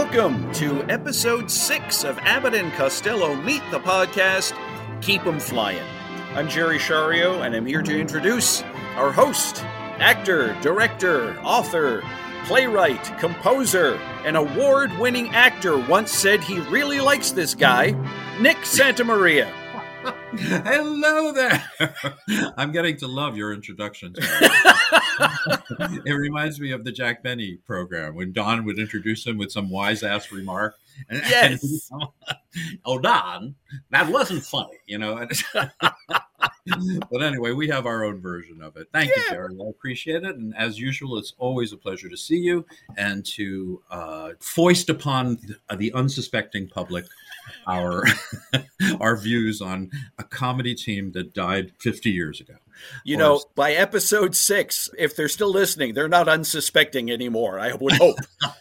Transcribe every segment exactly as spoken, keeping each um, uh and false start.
Welcome to episode six of Abbott and Costello Meet the Podcast, Keep 'em Flying. I'm Jerry Shario, and I'm here to introduce our host, actor, director, author, playwright, composer, and award-winning actor once said he really likes this guy, Nick Santamaria. Hello there. I'm getting to love your introductions. It reminds me of the Jack Benny program when Don would introduce him with some wise-ass remark. And, Yes. and, oh, Don, that wasn't funny, you know. But anyway, we have our own version of it. Thank yeah. you, Jerry. I appreciate it. And as usual, it's always a pleasure to see you and to uh, foist upon the, the unsuspecting public our our views on a comedy team that died fifty years ago. You or, know, by episode six, if they're still listening, they're not unsuspecting anymore, I would hope.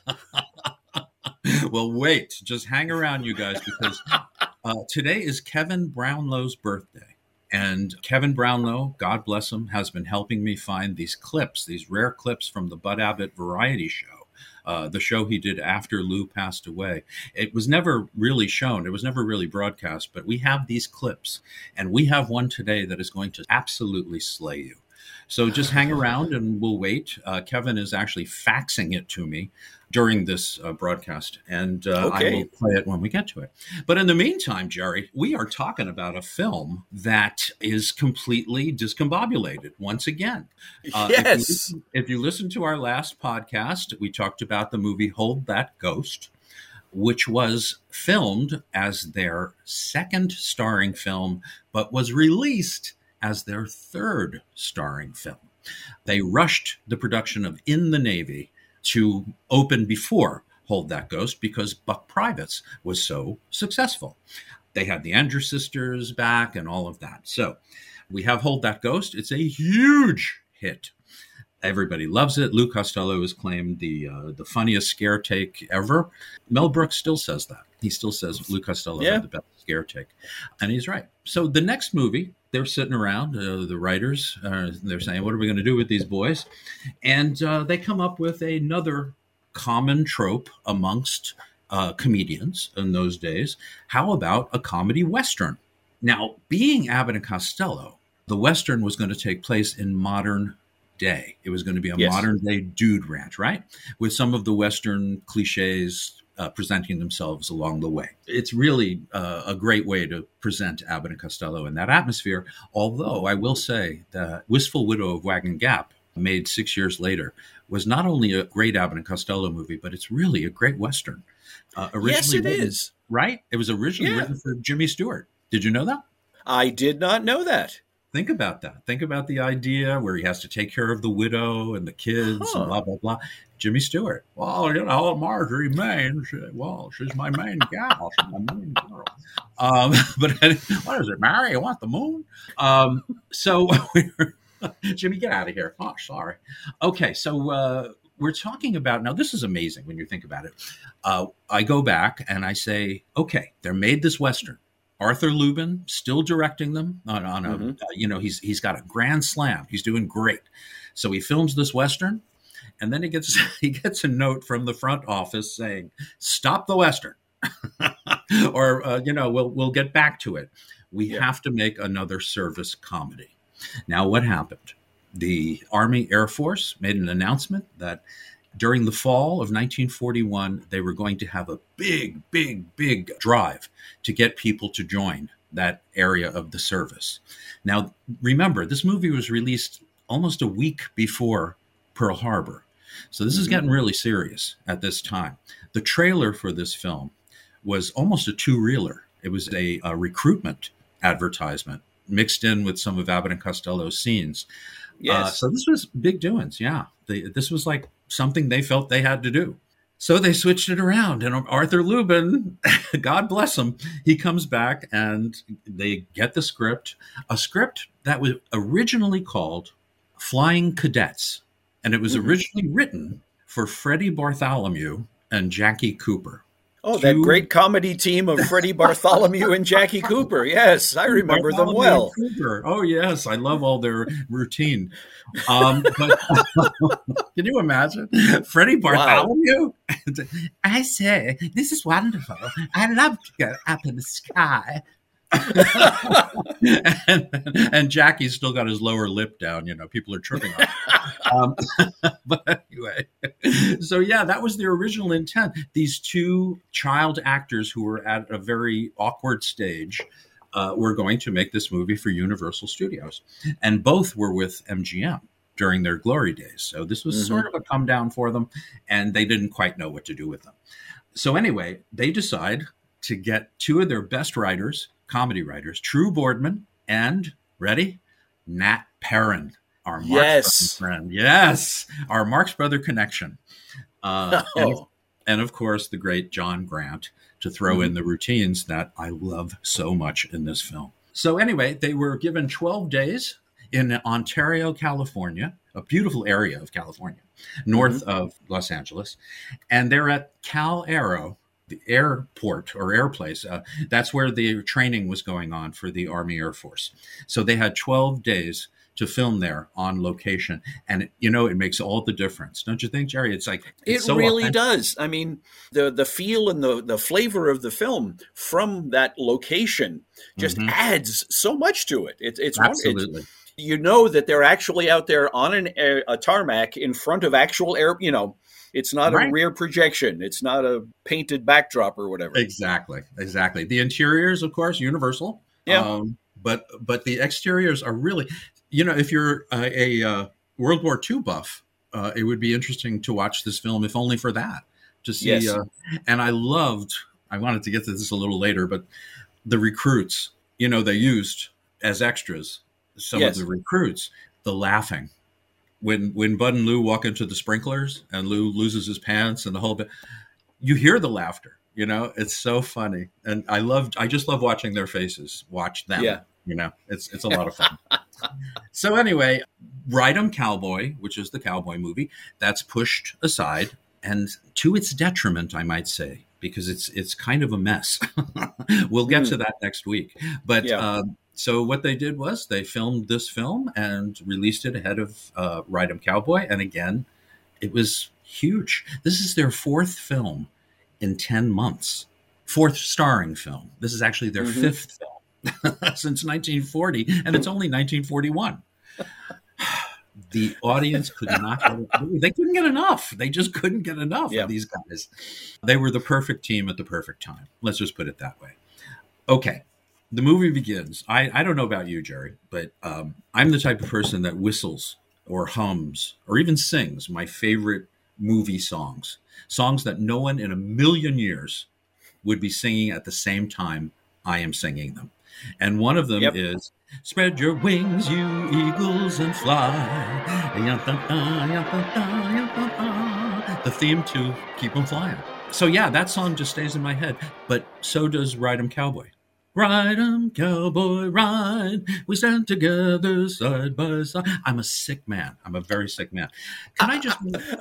Well, wait, just hang around, you guys, because uh, today is Kevin Brownlow's birthday. And Kevin Brownlow, God bless him, has been helping me find these clips, these rare clips from the Bud Abbott variety show, uh, the show he did after Lou passed away. It was never really shown. It was never really broadcast, but we have these clips. And we have one today that is going to absolutely slay you. So just hang around and we'll wait. Uh, Kevin is actually faxing it to me during this uh, broadcast, and uh, okay. I will play it when we get to it. But in the meantime, Jerry, we are talking about a film that is completely discombobulated once again. Uh, yes. If you, listen, if you listen to our last podcast, we talked about the movie Hold That Ghost, which was filmed as their second starring film, but was released as their third starring film. They rushed the production of In the Navy to open before Hold That Ghost because Buck Privates was so successful. They had the Andrews sisters back and all of that. So we have Hold That Ghost. It's a huge hit. Everybody loves it. Lou Costello has claimed the uh, the funniest scare take ever. Mel Brooks still says that. He still says Lou Costello yeah. had the best scare take. And he's right. So the next movie, they're sitting around, uh, the writers, uh, they're saying, what are we going to do with these boys? And uh, they come up with another common trope amongst uh, comedians in those days. How about a comedy Western? Now, being Abbott and Costello, the Western was going to take place in modern day. It was going to be a yes. modern day dude ranch, right? With some of the Western cliches uh, presenting themselves along the way. It's really uh, a great way to present Abbott and Costello in that atmosphere. Although I will say that Wistful Widow of Wagon Gap, made six years later, was not only a great Abbott and Costello movie, but it's really a great Western. Uh, originally yes, it written, is. Right? It was originally yeah. written for Jimmy Stewart. Did you know that? I did not know that. Think about that. Think about the idea where he has to take care of the widow and the kids huh. and blah, blah, blah. Jimmy Stewart. Well, you know, Marjorie Main, she, well, she's my main gal. She's my main girl. Um, but what is it, Mary? You want the moon? Um, so, Jimmy, get out of here. Oh, sorry. Okay, so uh, we're talking about, now this is amazing when you think about it. Uh, I go back and I say, okay, they made this Western. Arthur Lubin still directing them on, on a, mm-hmm. uh, you know, he's he's got a grand slam. He's doing great. So he films this Western, and then he gets he gets a note from the front office saying, "Stop the Western," or uh, you know, we'll we'll get back to it. We yeah. have to make another service comedy. Now, what happened? The Army Air Force made an announcement that during the fall of nineteen forty-one, they were going to have a big, big, big drive to get people to join that area of the service. Now, remember, this movie was released almost a week before Pearl Harbor. So this mm-hmm. is getting really serious at this time. The trailer for this film was almost a two-reeler. It was a, a recruitment advertisement mixed in with some of Abbott and Costello's scenes. Yes. Uh, so this was big doings, yeah. They, this was like something they felt they had to do. So they switched it around, and Arthur Lubin, God bless him, he comes back and they get the script, a script that was originally called Flying Cadets. And it was mm-hmm. originally written for Freddie Bartholomew and Jackie Cooper. Oh, that two great comedy team of Freddie Bartholomew and Jackie Cooper. Yes, I remember them Bartholomew and well. Cooper. Oh yes, I love all their routine. Um, but can you imagine Freddie Wow. Bartholomew? I say, this is wonderful. I love to go up in the sky. and, and Jackie's still got his lower lip down. You know, people are tripping on him. Um, but anyway, so yeah, that was their original intent. These two child actors who were at a very awkward stage uh, were going to make this movie for Universal Studios. And both were with M G M during their glory days. So this was mm-hmm. sort of a come down for them, and they didn't quite know what to do with them. So anyway, they decide to get two of their best writers, comedy writers, True Boardman and, ready, Nat Perrin, our Marx yes. Brother friend. Yes, our Marx Brother connection. Uh, oh. and, and of course, the great John Grant to throw mm-hmm. in the routines that I love so much in this film. So anyway, they were given twelve days in Ontario, California, a beautiful area of California, north mm-hmm. of Los Angeles. And they're at Cal Aero, the airport or airplace. Uh, that's where the training was going on for the Army Air Force. So they had twelve days to film there on location. And, it, you know, it makes all the difference. Don't you think, Jerry? It's like, it's it so really authentic. does. I mean, the, the feel and the, the flavor of the film from that location just mm-hmm. adds so much to it. it it's Absolutely. It's, you know that they're actually out there on an air, a tarmac in front of actual air, you know, it's not right. a rear projection. It's not a painted backdrop or whatever. Exactly. Exactly. The interiors, of course, Universal. Yeah. Um, but but the exteriors are really, you know, if you're a, a uh, World War Two buff, uh, it would be interesting to watch this film, if only for that, to see. Yes. Uh, and I loved, I wanted to get to this a little later, but the recruits, you know, they used as extras, some yes. of the recruits, the laughing. When when Bud and Lou walk into the sprinklers and Lou loses his pants and the whole bit, you hear the laughter. You know, it's so funny, and I loved. I just love watching their faces. Watch them. Yeah. You know, it's it's a lot of fun. So anyway, Ride 'em Cowboy, which is the cowboy movie, that's pushed aside, and to its detriment, I might say, because it's it's kind of a mess. We'll get mm. to that next week, but. Yeah. Um, So what they did was they filmed this film and released it ahead of uh, Ride 'em Cowboy. And again, it was huge. This is their fourth film in ten months. Fourth starring film. This is actually their mm-hmm. fifth film since nineteen forty, and it's only nineteen forty-one. The audience could not get, they couldn't get enough. They just couldn't get enough yeah. of these guys. They were the perfect team at the perfect time. Let's just put it that way. Okay. The movie begins. I, I don't know about you, Jerry, but um, I'm the type of person that whistles or hums or even sings my favorite movie songs, songs that no one in a million years would be singing at the same time I am singing them. And one of them yep. is, spread your wings, you eagles, and fly. The theme to Keep 'em Flying. So yeah, that song just stays in my head, but so does Ride 'em Cowboy. Ride 'em, cowboy, ride. We stand together side by side. I'm a sick man. I'm a very sick man. Can I just?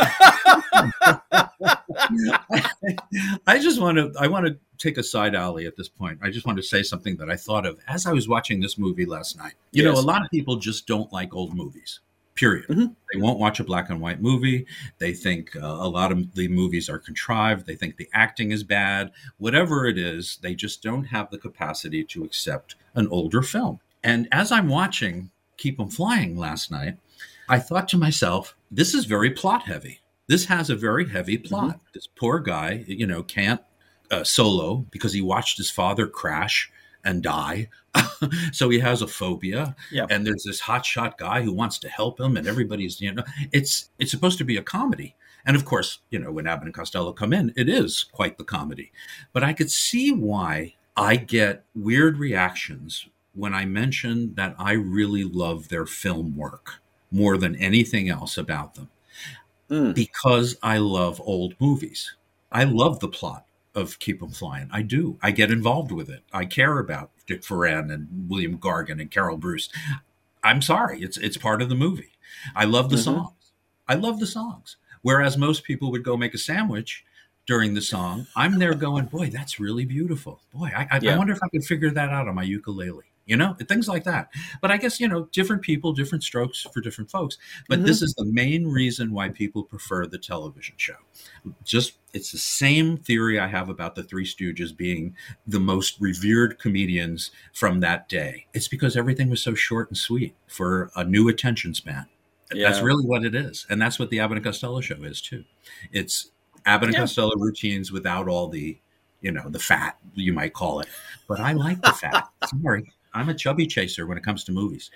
I just want to. I want to take a side alley at this point. I just want to say something that I thought of as I was watching this movie last night. You yes. know, a lot of people just don't like old movies. Period. Mm-hmm. They won't watch a black and white movie. They think uh, a lot of the movies are contrived. They think the acting is bad. Whatever it is, they just don't have the capacity to accept an older film. And as I'm watching Keep 'em Flying last night, I thought to myself, this is very plot heavy. This has a very heavy plot. Mm-hmm. This poor guy, you know, can't uh, solo because he watched his father crash and die. So he has a phobia. Yep. And there's this hotshot guy who wants to help him, and everybody's, you know, it's it's supposed to be a comedy. And of course, you know, when Abbott and Costello come in, it is quite the comedy. But I could see why I get weird reactions when I mention that I really love their film work more than anything else about them. Mm. Because I love old movies. I love the plot of Keep 'em Flying. I do. I get involved with it. I care about Dick Foran and William Gargan and Carol Bruce. I'm sorry. It's it's part of the movie. I love the mm-hmm. songs. I love the songs. Whereas most people would go make a sandwich, during the song, I'm there going, boy, that's really beautiful. Boy, I, I, Yeah. I wonder if I could figure that out on my ukulele. You know, things like that. But I guess, you know, different people, different strokes for different folks. But Mhm. this is the main reason why people prefer the television show. Just, it's the same theory I have about the Three Stooges being the most revered comedians from that day. It's because everything was so short and sweet for a new attention span. That's Yeah. really what it is. And that's what the Abbott and Costello show is, too. It's Abbott and Yeah. Costello routines without all the, you know, the fat, you might call it. But I like the fat. Sorry. I'm a chubby chaser when it comes to movies.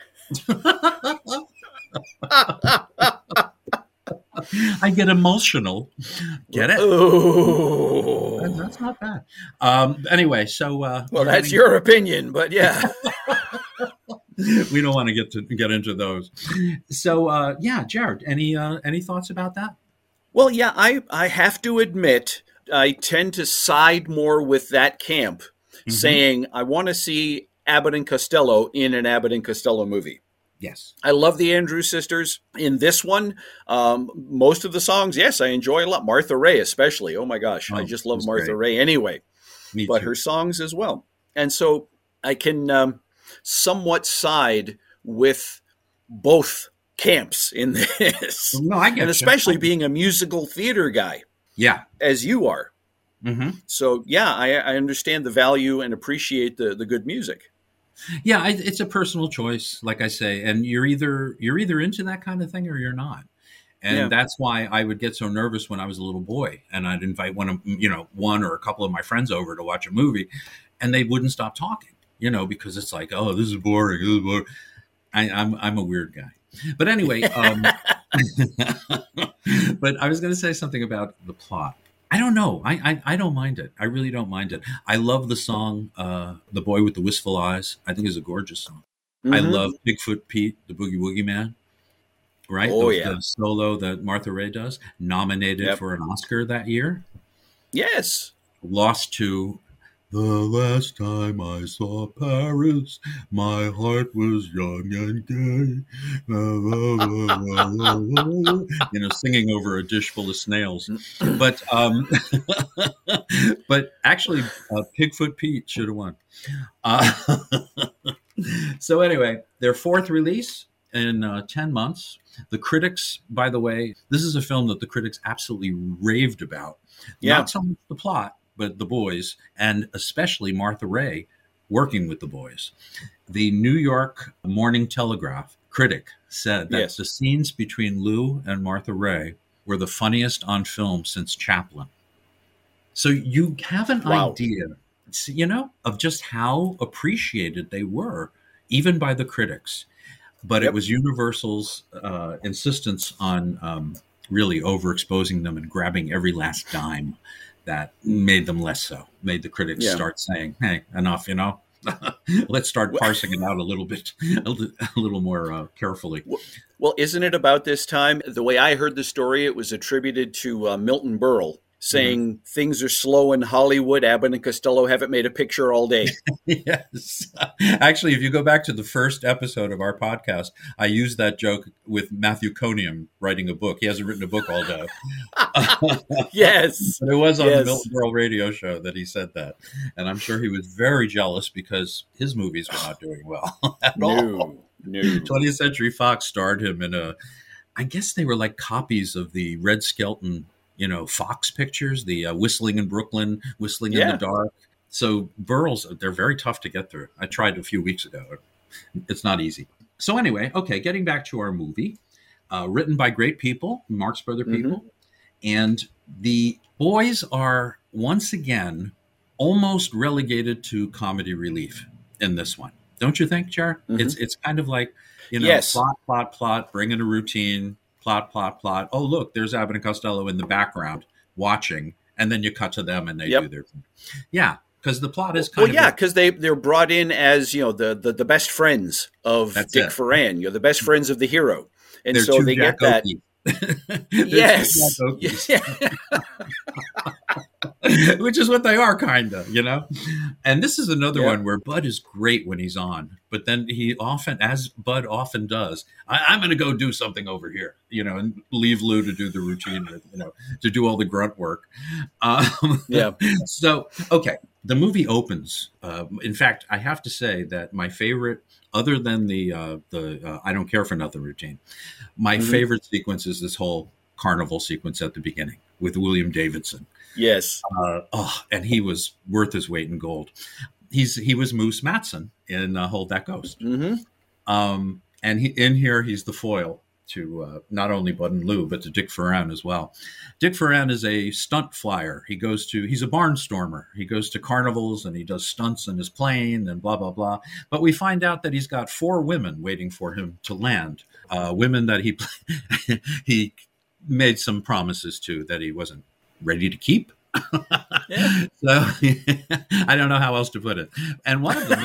I get emotional. Get it? Oh. That's not bad. Um, anyway, so uh, Well, you're that's getting- your opinion, but yeah. we don't want to get to get into those. So uh, yeah, Jared, any uh, any thoughts about that? Well, yeah, I, I have to admit, I tend to side more with that camp, Mhm. saying I want to see Abbott and Costello in an Abbott and Costello movie. Yes. I love the Andrews Sisters. In this one, um, most of the songs, yes, I enjoy a lot. Martha Ray, especially. Oh my gosh, I Oh, just love she's Martha great. Ray anyway, Me but too. her songs as well. And so I can um, somewhat side with both camps in this, No, I get and you. especially I- being a musical theater guy, Yeah. as you are. hmm So yeah, I, I understand the value and appreciate the the good music. Yeah, I, it's a personal choice, like I say, and you're either you're either into that kind of thing or you're not, and Yeah. that's why I would get so nervous when I was a little boy, and I'd invite one of you know one or a couple of my friends over to watch a movie, and they wouldn't stop talking, you know, because it's like, oh, this is boring. This is boring. I, I'm I'm a weird guy, but anyway, um, but I was going to say something about the plot. I don't know. I, I I don't mind it. I really don't mind it. I love the song uh, "The Boy with the Wistful Eyes." I think it's a gorgeous song. I Mhm. love Bigfoot Pete, the Boogie Woogie Man. Right? Oh, the, yeah. the solo that Martha Ray does, nominated Yep. for an Oscar that year. Yes. Lost to "The Last Time I Saw Paris, My Heart Was Young and Gay." You know, singing over a dish full of snails. But um, but actually, uh, Pigfoot Pete should have won. Uh, so anyway, their fourth release in uh, ten months. The critics, by the way, this is a film that the critics absolutely raved about. Yeah. Not so much the plot, but the boys, and especially Martha Ray working with the boys. The New York Morning Telegraph critic said that Yes. the scenes between Lou and Martha Ray were the funniest on film since Chaplin. So you have an Wow. idea, you know, of just how appreciated they were, even by the critics. But Yep. it was Universal's uh, insistence on um, really overexposing them and grabbing every last dime that made them less so, made the critics Yeah. start saying, hey, enough, you know, let's start parsing it out a little bit, a li- a little more uh, carefully. Well, isn't it about this time? The way I heard the story, it was attributed to uh, Milton Berle, saying things are slow in Hollywood. Abbott and Costello haven't made a picture all day. Yes. Actually, if you go back to the first episode of our podcast, I used that joke with Matthew Coniam writing a book. He hasn't written a book all day. Yes. But it was on Yes. the Milton Berle radio show that he said that. And I'm sure he was very jealous because his movies were not doing well at all. No. No. twentieth Century Fox starred him in a, I guess they were like copies of the Red Skelton, you know, Fox pictures, the uh, Whistling in Brooklyn, Whistling in Yeah. the Dark. So Burls, they're very tough to get through. I tried a few weeks ago. It's not easy. So anyway, okay, getting back to our movie, uh, written by great people, Marx Brother Mhm. people. And the boys are once again almost relegated to comedy relief in this one. Don't you think, Jared? Mhm. It's it's kind of like, you know, Yes. plot, plot, plot, bring in a routine, plot, plot, plot. Oh, look, there's Abbott and Costello in the background watching, and then you cut to them and they Yep. do their thing. Yeah, because the plot is kind Well, of yeah, because they they're brought in as, you know, the the, the best friends of That's Dick it. Ferran. You're the best friends of the hero, and they're so two they Jack get that. Oakies. They're two Yes. Jack Oakies. Yeah. which is what they are, kind of, you know? And this is another Yeah. one where Bud is great when he's on, but then he often, as Bud often does, I, I'm going to go do something over here, you know, and leave Lou to do the routine, you know, to do all the grunt work. Um, Yeah. So, okay, the movie opens. Uh, in fact, I have to say that my favorite, other than the uh, the uh, I don't care for nothing routine, my Mhm. favorite sequence is this whole carnival sequence at the beginning with William Davidson. Yes. Uh, oh, and he was worth his weight in gold. He's he was Moose Matson in uh, Hold That Ghost, hmm um, and he in here he's the foil to uh, not only Bud and Lou but to Dick Ferran as well. Dick Ferran is a stunt flyer. He goes to he's a barnstormer. He goes to carnivals and he does stunts in his plane and blah blah blah. But we find out that he's got four women waiting for him to land. Uh, women that he he made some promises to that he wasn't ready to keep. Yeah. So I don't know how else to put it. And one of them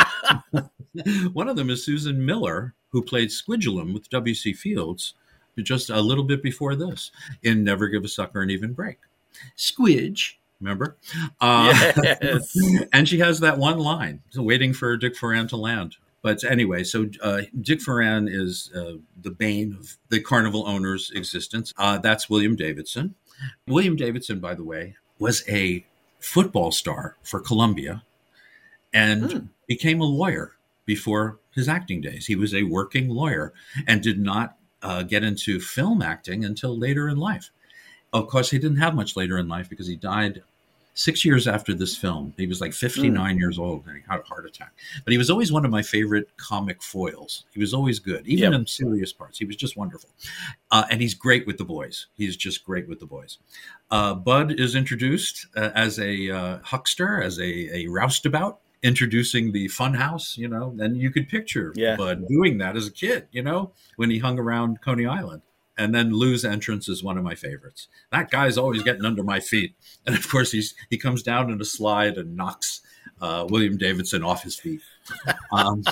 is one of them is Susan Miller, who played Squidulum with W C Fields just a little bit before this in Never Give a Sucker an Even Break. Squidge, remember? Uh, Yes. and she has that one line, waiting for Dick Ferran to land. But anyway, so uh, Dick Ferran is uh, the bane of the carnival owner's existence. Uh, that's William Davidson. William Davidson, by the way, was a football star for Columbia and Hmm. became a lawyer before his acting days. He was a working lawyer and did not uh, get into film acting until later in life. Of course, he didn't have much later in life because he died six years after this film. He was like fifty-nine years old and he had a heart attack. But he was always one of my favorite comic foils. He was always good, even Yep. in serious parts. He was just wonderful. Uh, and he's great with the boys. He's just great with the boys. Uh, Bud is introduced uh, as a uh, huckster, as a, a roustabout, introducing the fun house, you know, and you could picture Yeah. Bud doing that as a kid, you know, when he hung around Coney Island. And then Lou's entrance is one of my favorites. That guy's always getting under my feet. And of course, he's he comes down in a slide and knocks uh, William Davidson off his feet. Um,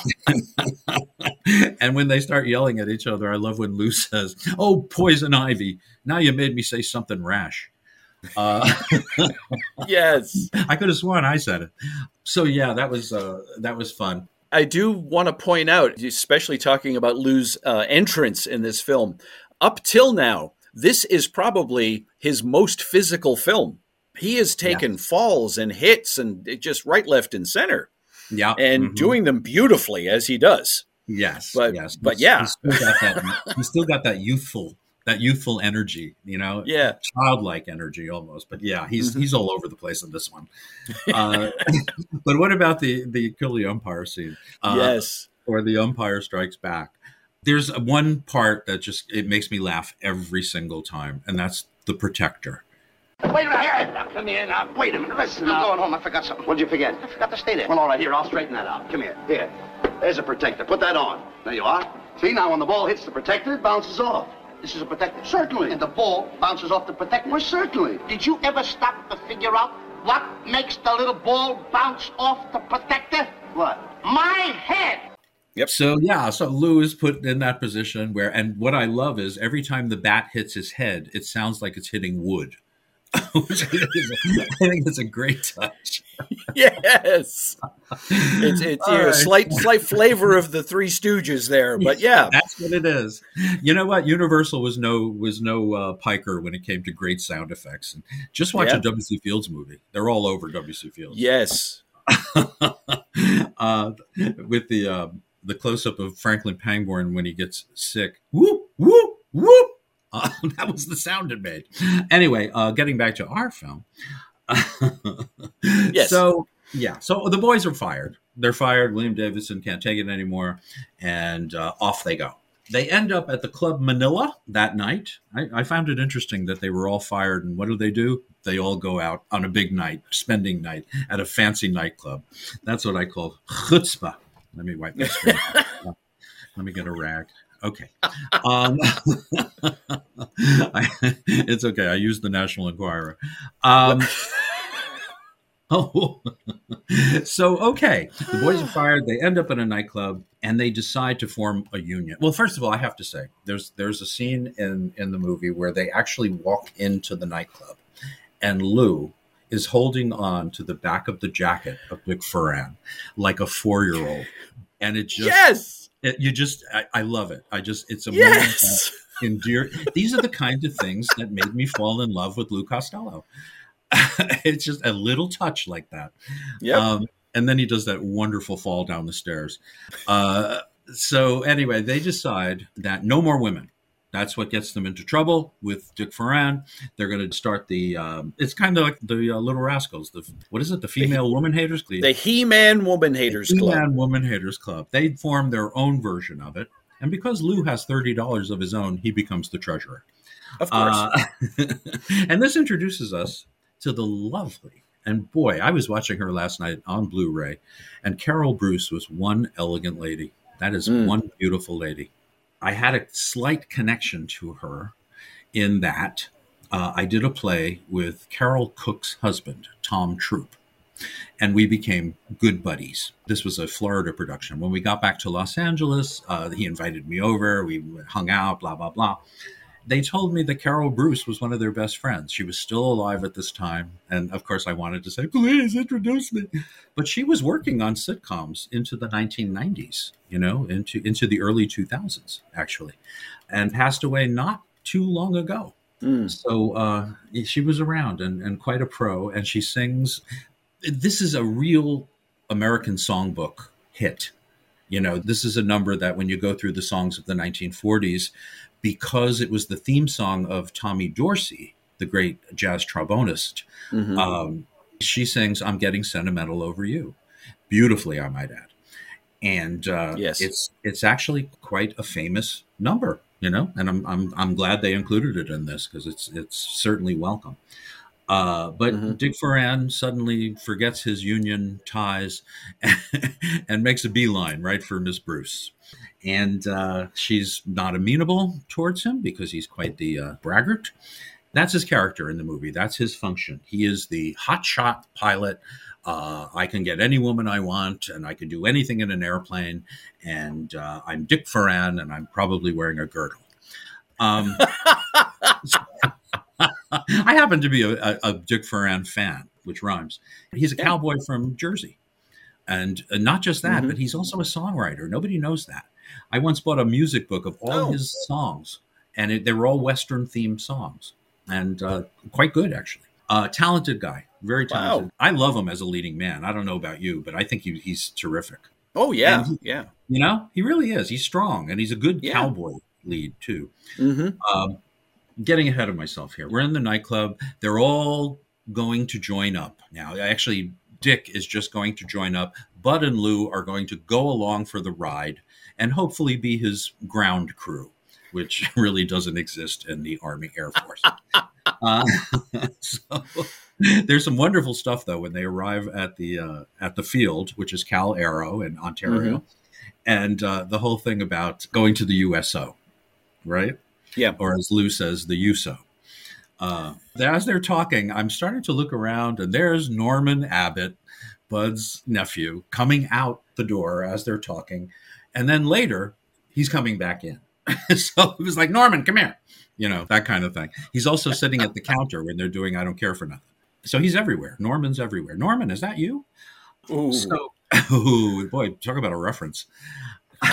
and when they start yelling at each other, I love when Lou says, "Oh, poison ivy, now you made me say something rash." Uh, Yes. I could have sworn I said it. So yeah, that was uh, that was fun. I do want to point out, especially talking about Lou's uh, entrance in this film, up till now, this is probably his most physical film. He has taken falls and hits and it just right, left, and center, Yeah, and mhm. doing them beautifully as he does. Yes, But- yes, but He's- yeah. he's still got that. He's still got that youthful, that youthful energy. You know, Yeah. childlike energy almost. But yeah, he's Mhm. he's all over the place in this one. Uh, but what about the the kill the umpire scene? Uh, Yes. or the umpire strikes back. There's one part that just it makes me laugh every single time, and that's the protector. Wait a minute, here, now, come here now. Wait a minute, listen now. I'm going home, I forgot something. What'd you forget? I forgot to stay there. Well, all right, here, I'll straighten that out. Come here, here. There's a protector, put that on. There you are. See, now when the ball hits the protector, it bounces off. This is a protector? Certainly. And the ball bounces off the protector? Well, certainly. Did you ever stop to figure out what makes the little ball bounce off the protector? What? My head! So yeah, so Lou is put in that position where, and what I love is every time the bat hits his head, it sounds like it's hitting wood. Which I think is a- I think it's a great touch. Yes. It's it's All you know, right. slight slight flavor of the Three Stooges there, but yeah. That's what it is. You know what? Universal was no was no uh, piker when it came to great sound effects. And just watch Yeah. a W C Fields movie; they're all over W C Fields. Yes. uh, with the uh, the close up of Franklin Pangborn when he gets sick. Whoop whoop whoop. Uh, that was the sound it made. Anyway, uh, getting back to our film. Yes. So yeah, so the boys are fired. They're fired. William Davidson can't take it anymore, and uh, off they go. They end up at the Club Manila that night. I, I found it interesting that they were all fired, and what do they do? They all go out on a big night, spending night at a fancy nightclub. That's what I call chutzpah. Let me wipe that screen. Let me get a rag. Okay. Um, I, it's okay. I used the National Enquirer. Um, oh, so okay. The boys are fired. They end up in a nightclub, and they decide to form a union. Well, first of all, I have to say, there's there's a scene in in the movie where they actually walk into the nightclub, and Lou is holding on to the back of the jacket of Dick Foran like a four-year-old. And it just, yes, it, you just, I, I love it. I just, it's a yes. moment that endear. These are the kind of things that made me fall in love with Lou Costello. It's just a little touch like that. Yeah. Um, and then he does that wonderful fall down the stairs. Uh, so anyway, they decide that no more women. That's what gets them into trouble with Dick Foran. They're going to start the, um, it's kind of like the uh, Little Rascals. The What is it? The Female the, Woman Haters Club? The He-Man Woman Haters the Club. He-Man Woman Haters Club. They form their own version of it. And because Lou has thirty dollars of his own, he becomes the treasurer. Of course. Uh, and this introduces us to the lovely, and boy, I was watching her last night on Blu-ray, and Carol Bruce was one elegant lady. That is mm. one beautiful lady. I had a slight connection to her in that uh, I did a play with Carol Cook's husband, Tom Troop, and we became good buddies. This was a Florida production. When we got back to Los Angeles, uh, he invited me over. We hung out, blah, blah, blah. They told me that Carol Bruce was one of their best friends. She was still alive at this time. And of course, I wanted to say, please introduce me. But she was working on sitcoms into the nineteen nineties, you know, into, into the early two thousands, actually, and passed away not too long ago. Mm. So uh, she was around and, and quite a pro. And she sings. This is a real American songbook hit. You know, this is a number that when you go through the songs of the nineteen forties, because it was the theme song of Tommy Dorsey, the great jazz trombonist, mm-hmm. um, she sings, I'm Getting Sentimental Over You. Beautifully, I might add. And uh, yes. it's it's actually quite a famous number, you know, and I'm I'm I'm glad they included it in this because it's it's certainly welcome. Uh, but mm-hmm. Dick Foran suddenly forgets his union ties and, and makes a beeline right for Miss Bruce. And uh, she's not amenable towards him because he's quite the uh, braggart. That's his character in the movie. That's his function. He is the hotshot pilot. Uh, I can get any woman I want, and I can do anything in an airplane. And uh, I'm Dick Foran, and I'm probably wearing a girdle. Um, I happen to be a, a, a Dick Foran fan, which rhymes. He's a yeah. cowboy from Jersey. And uh, not just that, mm-hmm. but he's also a songwriter. Nobody knows that. I once bought a music book of all oh. his songs, and it, they were all Western-themed songs, and uh, quite good, actually. Uh, talented guy, very talented. Wow. I love him as a leading man. I don't know about you, but I think he, he's terrific. Oh, yeah, he, yeah. You know, he really is. He's strong, and he's a good yeah. cowboy lead, too. Mm-hmm. Um, getting ahead of myself here. We're in the nightclub. They're all going to join up. Now, actually, Dick is just going to join up. Bud and Lou are going to go along for the ride and hopefully be his ground crew, which really doesn't exist in the Army Air Force. uh, so there's some wonderful stuff, though, when they arrive at the uh, at the field, which is Cal Aero in Ontario, mm-hmm. and uh, the whole thing about going to the U S O, right? Yeah. Or as Lou says, the U S O. Uh, as they're talking, I'm starting to look around, and there's Norman Abbott, Bud's nephew, coming out the door as they're talking. And then later, he's coming back in. So it was like, Norman, come here. You know, that kind of thing. He's also sitting at the counter when they're doing I Don't Care for Nothing. So he's everywhere. Norman's everywhere. Norman, is that you? Ooh. So, ooh, boy, talk about a reference. Do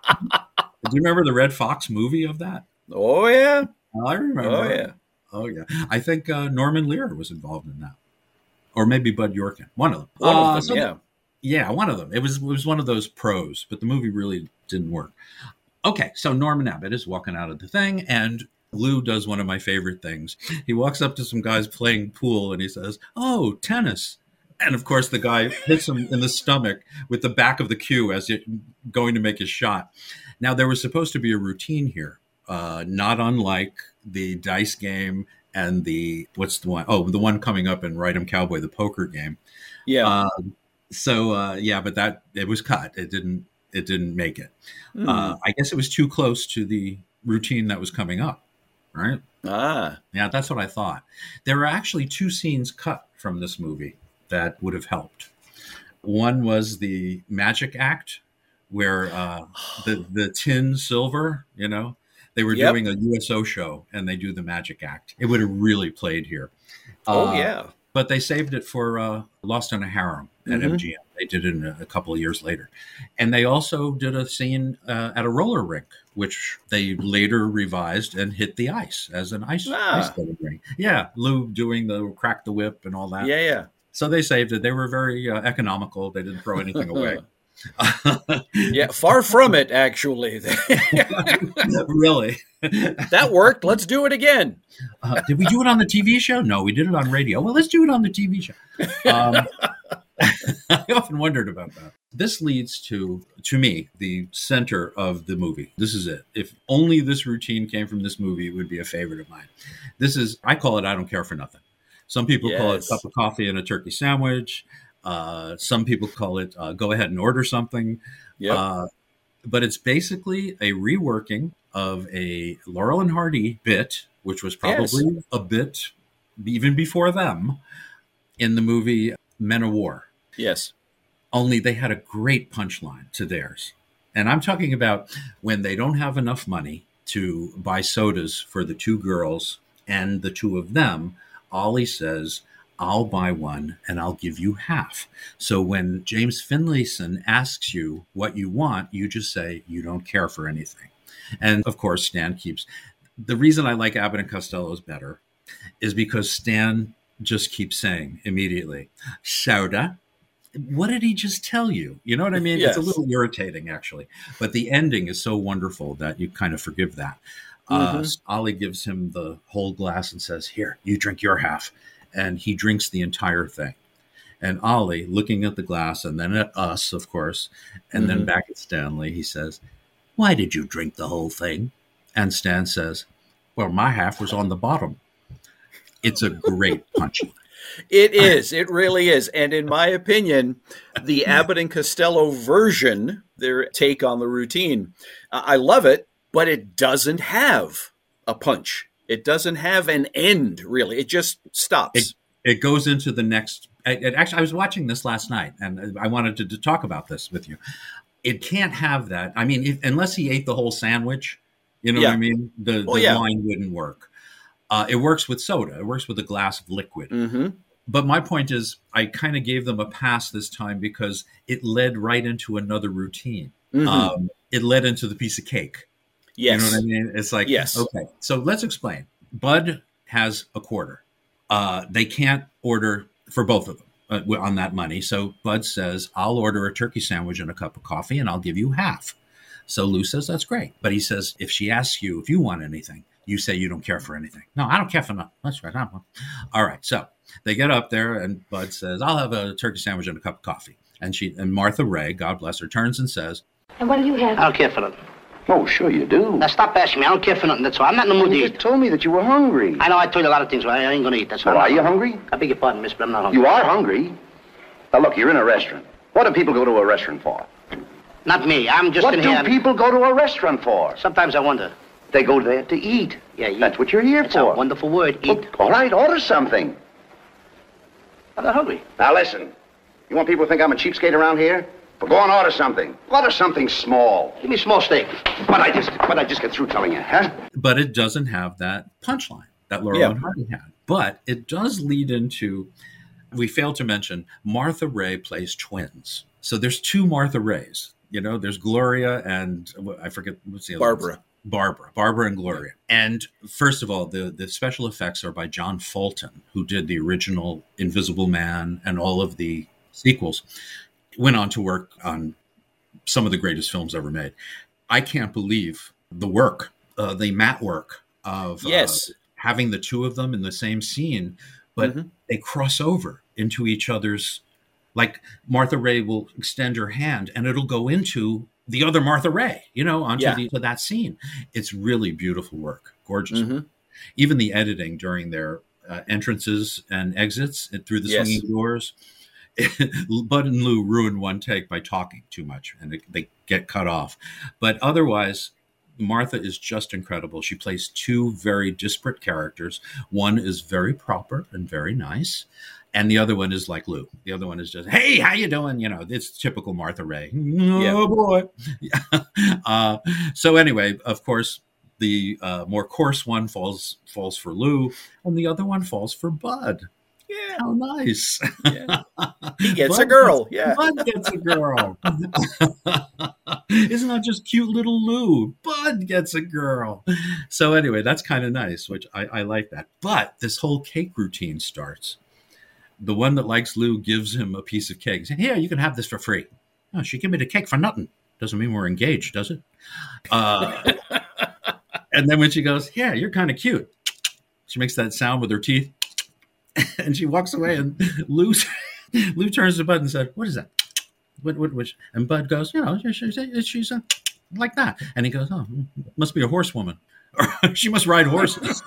you remember the Red Fox movie of that? Oh, yeah. I remember. Oh, yeah. Oh, yeah. I think uh, Norman Lear was involved in that. Or maybe Bud Yorkin. One of them. One uh, of them, so yeah. Yeah, one of them. It was it was one of those pros, but the movie really didn't work. Okay, so Norman Abbott is walking out of the thing, and Lou does one of my favorite things. He walks up to some guys playing pool, and he says, oh, tennis. And, of course, the guy hits him in the stomach with the back of the cue as he's going to make his shot. Now, there was supposed to be a routine here, uh, not unlike the dice game and the, what's the one? Oh, the one coming up in Ride 'em Cowboy, the poker game. Yeah. Uh, so, uh, yeah, but that, it was cut. It didn't, it didn't make it. Mm. Uh, I guess it was too close to the routine that was coming up, right? Ah. Yeah, that's what I thought. There are actually two scenes cut from this movie that would have helped. One was the magic act where uh, the, the tin silver, you know, they were yep. doing a U S O show and they do the magic act. It would have really played here. Oh, uh, yeah. But they saved it for uh, Lost in a Harem at Mhm. M G M. They did it in a, a couple of years later. And they also did a scene uh, at a roller rink, which they later revised and hit the ice as an ice, Ah. ice skating rink. Yeah, Lou doing the crack the whip and all that. Yeah, yeah. So they saved it. They were very uh, economical. They didn't throw anything away. Yeah, far from it, actually. Really? That worked. Let's do it again. Uh, did we do it on the T V show? No, we did it on radio. Well, let's do it on the T V show. Um, I often wondered about that. This leads to, to me, the center of the movie. This is it. If only this routine came from this movie, it would be a favorite of mine. This is, I call it I Don't Care for Nothing. Some people call it Yes. a cup of coffee and a turkey sandwich. Uh, some people call it uh, go ahead and order something. Yep. Uh, but it's basically a reworking of a Laurel and Hardy bit, which was probably a bit even before them in the movie Men of War. Yes. Only they had a great punchline to theirs. And I'm talking about when they don't have enough money to buy sodas for the two girls and the two of them, Ollie says, I'll buy one and I'll give you half. So when James Finlayson asks you what you want, you just say you don't care for anything. And of course, Stan keeps. The reason I like Abbott and Costello's better is because Stan just keeps saying immediately, soda. What did he just tell you? You know what I mean? Yes. It's a little irritating, actually. But the ending is so wonderful that you kind of forgive that. Mhm. Uh, Ollie gives him the whole glass and says, here, you drink your half. And he drinks the entire thing. And Ollie, looking at the glass and then at us, of course, and then Mhm. back at Stanley, he says, why did you drink the whole thing? And Stan says, well, my half was on the bottom. It's a great punchline. It is. It really is. And in my opinion, the Abbott and Costello version, their take on the routine, uh, I love it, but it doesn't have a punch. It doesn't have an end, really. It just stops. It, it goes into the next. It, it actually, I was watching this last night, and I wanted to, to talk about this with you. It can't have that. I mean, if, unless he ate the whole sandwich, you know Yeah. what I mean? The, Oh, the yeah. line wouldn't work. Uh, it works with soda. It works with a glass of liquid. Mm-hmm. But my point is, I kind of gave them a pass this time because it led right into another routine. Mhm. Um, it led into the piece of cake. Yes. You know what I mean? It's like, Yes. okay, so let's explain. Bud has a quarter. Uh, they can't order for both of them uh, on that money. So Bud says, I'll order a turkey sandwich and a cup of coffee and I'll give you half. So Lou says, that's great. But he says, if she asks you if you want anything, you say you don't care for anything. No, I don't care for nothing. That's right. I don't want. All right. So they get up there and Bud says, I'll have a turkey sandwich and a cup of coffee. And she and Martha Ray, God bless her, turns and says, And what do you have? I don't care for nothing. Oh, sure you do. Now stop asking me. I don't care for nothing. That's all. I'm not in the mood to You eat. just told me that you were hungry. I know I told you a lot of things, but I ain't gonna eat. That's all. Well, are you hungry? I beg your pardon, miss, but I'm not hungry. You are hungry. Now, look, you're in a restaurant. What do people go to a restaurant for? Not me. I'm just What in do here. people go to a restaurant for? Sometimes I wonder. They go there to eat. Yeah, eat. That's what you're here It's for. a wonderful word. Eat. Well, all right, order something. I'm not hungry. Now, listen. You want people to think I'm a cheapskate around here? Well, go and order something. Order something small. Give me a small steak. What I just, what I just get through telling you, huh? but it doesn't have that punchline that Laurel Yeah. and Hardy had. But it does lead into, we failed to mention, Martha Ray plays twins. So there's two Martha Rays. You know, there's Gloria and I forget what's the other one? Barbara. Barbara, Barbara and Gloria. And first of all, the, the special effects are by John Fulton, who did the original Invisible Man and all of the sequels. Went on to work on some of the greatest films ever made. I can't believe the work, uh, the matte work of uh, Yes. having the two of them in the same scene, but Mhm. they cross over into each other's. Like Martha Ray will extend her hand and it'll go into the other Martha Ray, you know, onto Yeah. the, to that scene. It's really beautiful work, gorgeous Mhm. work. Even the editing during their uh, entrances and exits and through the Yes. swinging doors. Bud and Lou ruin one take by talking too much and they, they get cut off. But otherwise, Martha is just incredible. She plays two very disparate characters. One is very proper and very nice. And the other one is like Lou. The other one is just, hey, how you doing? You know, it's typical Martha Ray. Yeah. Oh, boy. uh, so anyway, of course, the uh, more coarse one falls falls for Lou, and the other one falls for Bud. Yeah. How nice. Yeah. He gets Bud a girl. Gets, Yeah. Bud gets a girl. Isn't that just cute little Lou? Bud gets a girl. So anyway, that's kind of nice, which I, I like that. But this whole cake routine starts. The one that likes Lou gives him a piece of cake. Saying, here, you can have this for free. Oh, she gave me the cake for nothing. Doesn't mean we're engaged, does it? Uh, and then when she goes, yeah, you're kind of cute. She makes that sound with her teeth. And she walks away, and Lou, Lou turns to Bud and said, what is that? What, what, which? And Bud goes, you know, she's, she's uh, like that. And he goes, oh, must be a horsewoman. She must ride horses.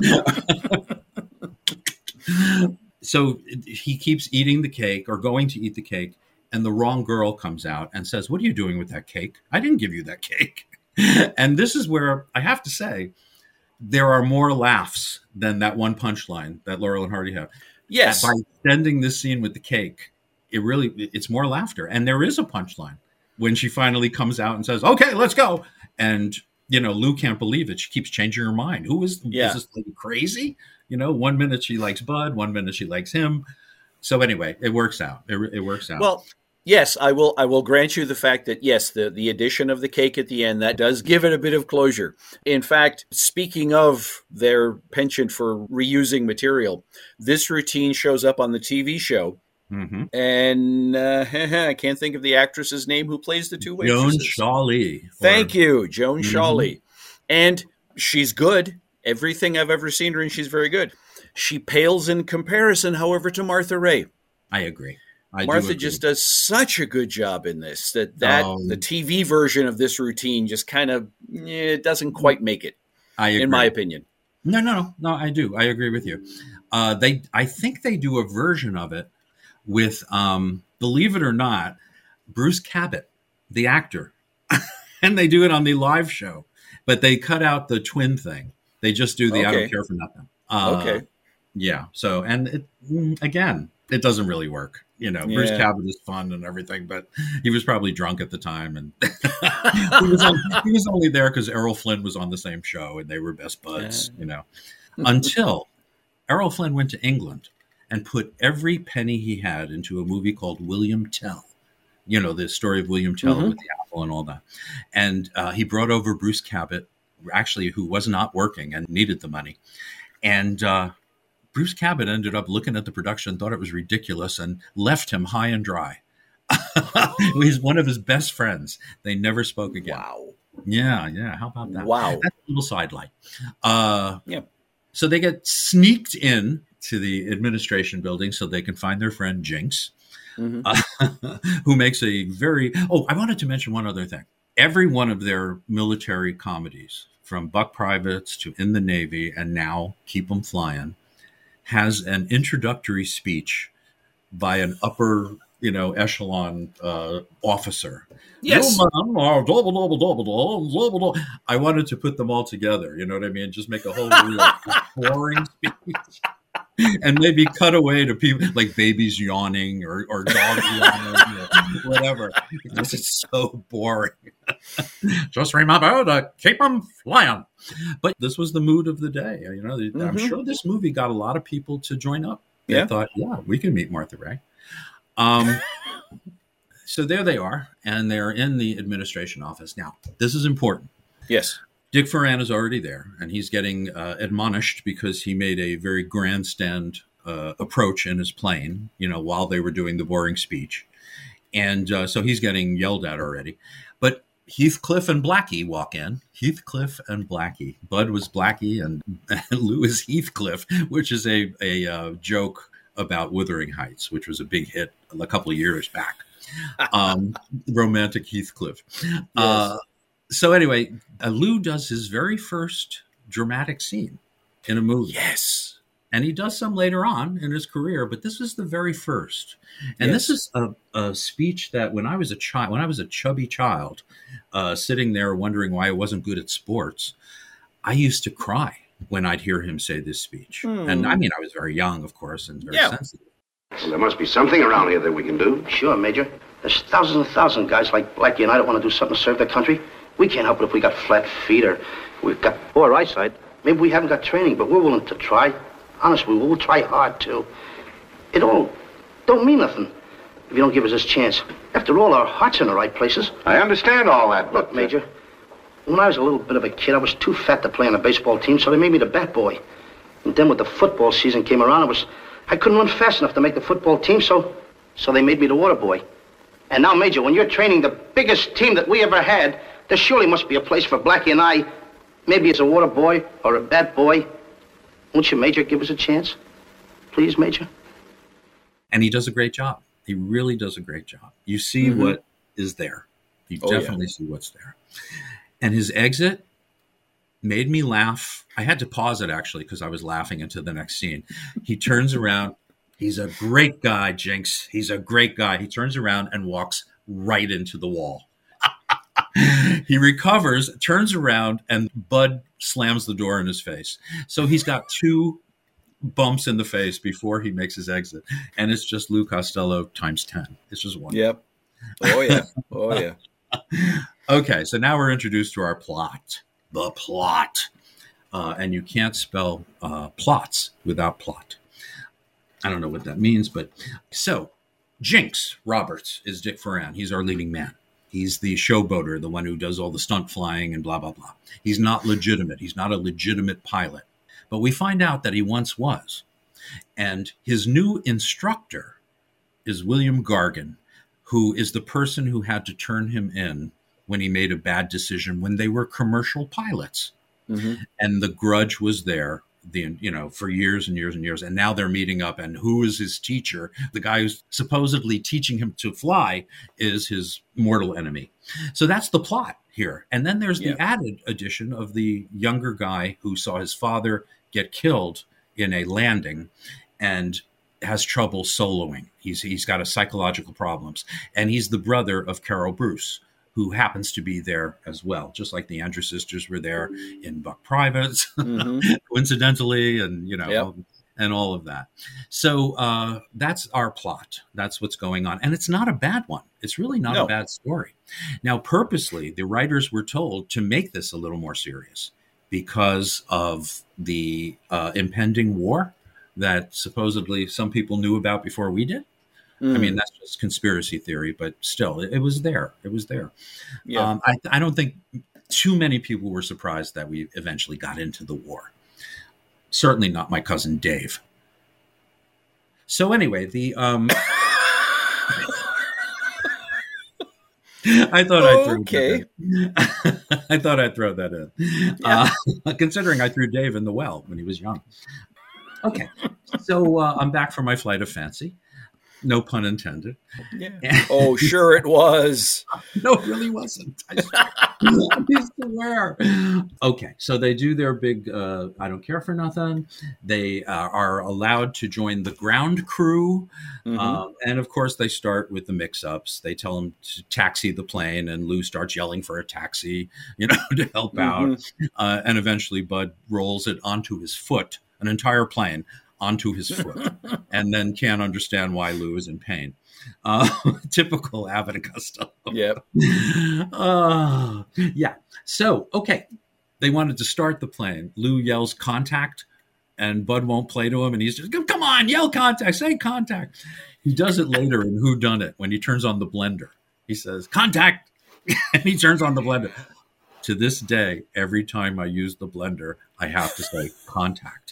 So he keeps eating the cake or going to eat the cake, and the wrong girl comes out and says, what are you doing with that cake? I didn't give you that cake. And this is where I have to say, there are more laughs than that one punchline that Laurel and Hardy have. Yes. By extending this scene with the cake, it really, it's more laughter. And there is a punchline when she finally comes out and says, okay, let's go. And, you know, Lou can't believe it. She keeps changing her mind. Who is, yeah. is this lady crazy? You know, one minute she likes Bud, one minute she likes him. So anyway, it works out. It, it works out. Well, yes, I will. I will grant you the fact that yes, the the addition of the cake at the end, that does give it a bit of closure. In fact, speaking of their penchant for reusing material, this routine shows up on the T V show, mm-hmm. and uh, I can't think of the actress's name who plays the two waitresses. Joan Shawley. Thank you, Joan mm-hmm. Shawley, and she's good. Everything I've ever seen her in, she's very good. She pales in comparison, however, to Martha Ray. I agree. I Martha agree. just does such a good job in this that, that um, the T V version of this routine just kind of eh, it doesn't quite make it, I agree. in my opinion. No, no, no, no. I do. I agree with you. Uh, they, I think they do a version of it with, um, believe it or not, Bruce Cabot, the actor, and they do it on the live show, but they cut out the twin thing. They just do the Okay. I don't care for nothing. Uh, Okay. Yeah. So, and it, mm, again, it doesn't really work. You know, Bruce Yeah. Cabot is fun and everything, but he was probably drunk at the time, and he, was on, he was only there because Errol Flynn was on the same show, and they were best buds. Yeah. You know, until Errol Flynn went to England and put every penny he had into a movie called William Tell. You know, the story of William Tell Mhm. with the apple and all that, and uh, he brought over Bruce Cabot, actually, who was not working and needed the money, and. Uh, Bruce Cabot ended up looking at the production, thought it was ridiculous, and left him high and dry. He's one of his best friends. They never spoke again. Wow. Yeah, yeah. How about that? Wow. That's a little sidelight. Uh, Yeah. So they get sneaked in to the administration building so they can find their friend Jinx, Mhm. uh, who makes a very... Oh, I wanted to mention one other thing. Every one of their military comedies, from Buck Privates to In the Navy and now Keep 'em Flying, has an introductory speech by an upper, you know, echelon uh, officer. Yes. You, man, are double, double, double, double, double, double. I wanted to put them all together. You know what I mean? Just make a whole real boring speech. And maybe cut away to people like babies yawning or, or dogs yawning or whatever. Because it's so boring. Just remember to keep them flying. But this was the mood of the day. You know, I'm Mhm. sure this movie got a lot of people to join up. They Yeah. thought, yeah, we can meet Martha Ray. Um, so there they are, and they're in the administration office. Now, this is important. Yes. Dick Foran is already there, and he's getting uh, admonished because he made a very grandstand uh, approach in his plane, you know, while they were doing the boring speech. And uh, so he's getting yelled at already. But Heathcliff and Blackie walk in. Heathcliff and Blackie. Bud was Blackie, and, and Lou is Heathcliff, which is a, a uh, joke about Wuthering Heights, which was a big hit a couple of years back. Um, romantic Heathcliff. Yes. Uh, So anyway, uh, Lou does his very first dramatic scene in a movie. Yes. And he does some later on in his career, but this is the very first. And Yes. this is a, a speech that when I was a child, when I was a chubby child, uh, sitting there wondering why I wasn't good at sports, I used to cry when I'd hear him say this speech. Hmm. And I mean, I was very young, of course, and very Yeah. sensitive. Well, there must be something around here that we can do. Sure, Major. There's thousands and thousands of guys like Blackie and I that want to do something to serve their country. We can't help it if we got flat feet or we've got poor eyesight. Maybe we haven't got training, but we're willing to try. Honestly, we'll try hard, too. it all don't mean nothing if you don't give us this chance. After all, our heart's in the right places. I understand all that, Look, but, Major, when I was a little bit of a kid, I was too fat to play on a baseball team, so they made me the bat boy. And then when the football season came around, I was, I couldn't run fast enough to make the football team, so, so they made me the water boy. And now, Major, when you're training the biggest team that we ever had, there surely must be a place for Blackie and I, maybe as a water boy or a bat boy. Won't you, Major, give us a chance? Please, Major? And he does a great job. He really does a great job. You see mm-hmm. what is there. You oh, definitely yeah. see what's there. And his exit made me laugh. I had to pause it, actually, because I was laughing into the next scene. He turns around. He's a great guy, Jinx. He's a great guy. He turns around and walks right into the wall. He recovers, turns around, and Bud slams the door in his face. So he's got two bumps in the face before he makes his exit. And it's just Lou Costello times ten. It's just one. Yep. Oh, yeah. Oh, yeah. Okay, so now we're introduced to our plot. The plot. Uh, and you can't spell uh, plots without plot. I don't know what that means, but so Jinx Roberts is Dick Foran. He's our leading man. He's the showboater, the one who does all the stunt flying and blah, blah, blah. He's not legitimate. He's not a legitimate pilot. But we find out that he once was. And his new instructor is William Gargan, who is the person who had to turn him in when he made a bad decision when they were commercial pilots. Mm-hmm. And the grudge was there. The, you know, for years and years and years. And now they're meeting up. And who is his teacher? The guy who's supposedly teaching him to fly is his mortal enemy. So that's the plot here. And then there's yeah. the added addition of the younger guy who saw his father get killed in a landing and has trouble soloing. He's He's got a psychological problems. And he's the brother of Carol Bruce, who happens to be there as well, just like the Andrews sisters were there in Buck Privates, mm-hmm. coincidentally, and, you know, yep. and all of that. So uh, that's our plot. That's what's going on. And it's not a bad one. It's really not no. a bad story. Now, purposely, the writers were told to make this a little more serious because of the uh, impending war that supposedly some people knew about before we did. I mean, that's just conspiracy theory, but still, it, it was there. It was there. Yeah. Um, I, I don't think too many people were surprised that we eventually got into the war. Certainly not my cousin Dave. So anyway, the um, I thought I'd throw okay. that in. I thought I'd throw that in, yeah. uh, considering I threw Dave in the well when he was young. Okay, so uh, I'm back from my flight of fancy. No pun intended. Yeah. Oh, sure it was. No, it really wasn't. I used to swear. Okay, so they do their big, uh, I don't care for nothing. They uh, are allowed to join the ground crew. Mm-hmm. Uh, and of course, they start with the mix-ups. They tell them to taxi the plane, and Lou starts yelling for a taxi, you know, to help mm-hmm. out. Uh, and eventually, Bud rolls it onto his foot, an entire plane, onto his foot, and then can't understand why Lou is in pain. Uh, typical Abbott and Costello. Yep. uh, yeah. So, okay. They wanted to start the plane. Lou yells contact, and Bud won't play to him, and he's just, come on, yell contact, say contact. He does it later in Who Done It when he turns on the blender. He says, contact, and he turns on the blender. To this day, every time I use the blender, I have to say contact.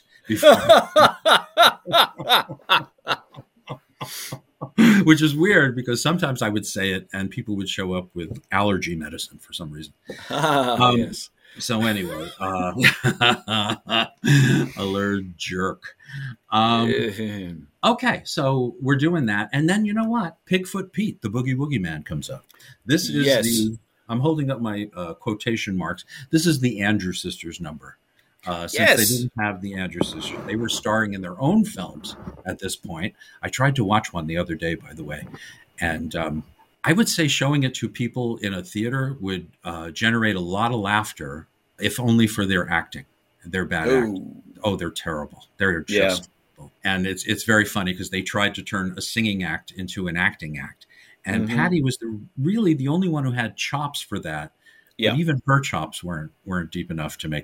Which is weird because sometimes I would say it and people would show up with allergy medicine for some reason. Ah, um, yes. So anyway, uh, alert jerk. Um, okay, so we're doing that. And then you know what? Pigfoot Pete, the Boogie Woogie Man, comes up. This is yes. the, I'm holding up my uh, quotation marks. This is the Andrews sisters number. Uh, since yes. they didn't have the Andrews sisters, they were starring in their own films at this point. I tried to watch one the other day, by the way, and um, I would say showing it to people in a theater would uh, generate a lot of laughter, if only for their acting. They're bad Ooh. acting. Oh, they're terrible. They're just yeah. terrible. And it's it's very funny because they tried to turn a singing act into an acting act, and mm-hmm. Patty was the, really the only one who had chops for that. Yeah. But even her chops weren't weren't deep enough to make it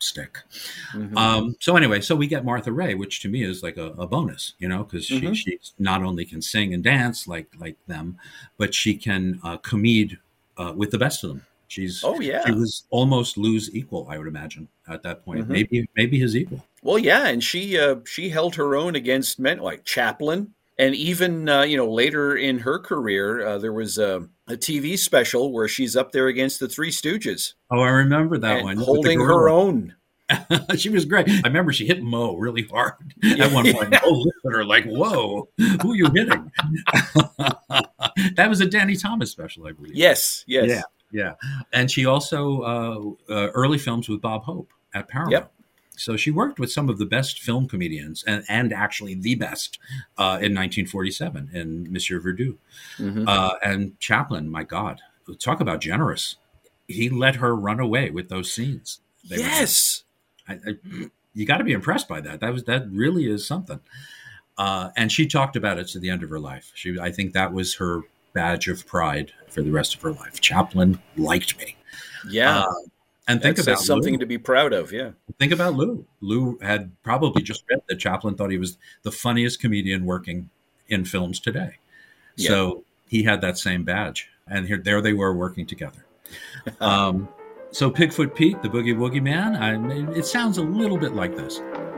slapstick. Mm-hmm. Um, so anyway, so we get Martha Raye, which to me is like a, a bonus, you know, because she Mm-hmm. she not only can sing and dance like like them, but she can uh, comede uh, with the best of them. She's Oh, yeah. she was almost Lou's equal, I would imagine, at that point. Mm-hmm. Maybe maybe his equal. Well, yeah, and she uh, she held her own against men like Chaplin, and even uh, you know later in her career, uh, there was a, a T V special where she's up there against the Three Stooges. Oh, I remember that and one. holding With the her gorilla. own. She was great. I remember she hit Mo really hard at one point. Mo looked at her like, "Whoa, who are you hitting?" That was a Danny Thomas special, I believe. Yes, yes. Yeah, yeah. And she also uh, uh, early films with Bob Hope at Paramount. Yep. So she worked with some of the best film comedians, and, and actually the best uh, in nineteen forty-seven in Monsieur Verdoux. Mm-hmm. Uh, and Chaplin, my God, talk about generous. He let her run away with those scenes. They Yes. were, I, I, you got to be impressed by that. That was that really is something. Uh, and she talked about it to the end of her life. She, I think, that was her badge of pride for the rest of her life. Chaplin liked me. Yeah. Uh, and think That's, about that's something Lou. to be proud of. Yeah. Think about Lou. Lou had probably just read that Chaplin thought he was the funniest comedian working in films today. Yeah. So he had that same badge, and here there they were working together. Um, so Pigfoot Pete, the Boogie Woogie Man, I, it sounds a little bit like this.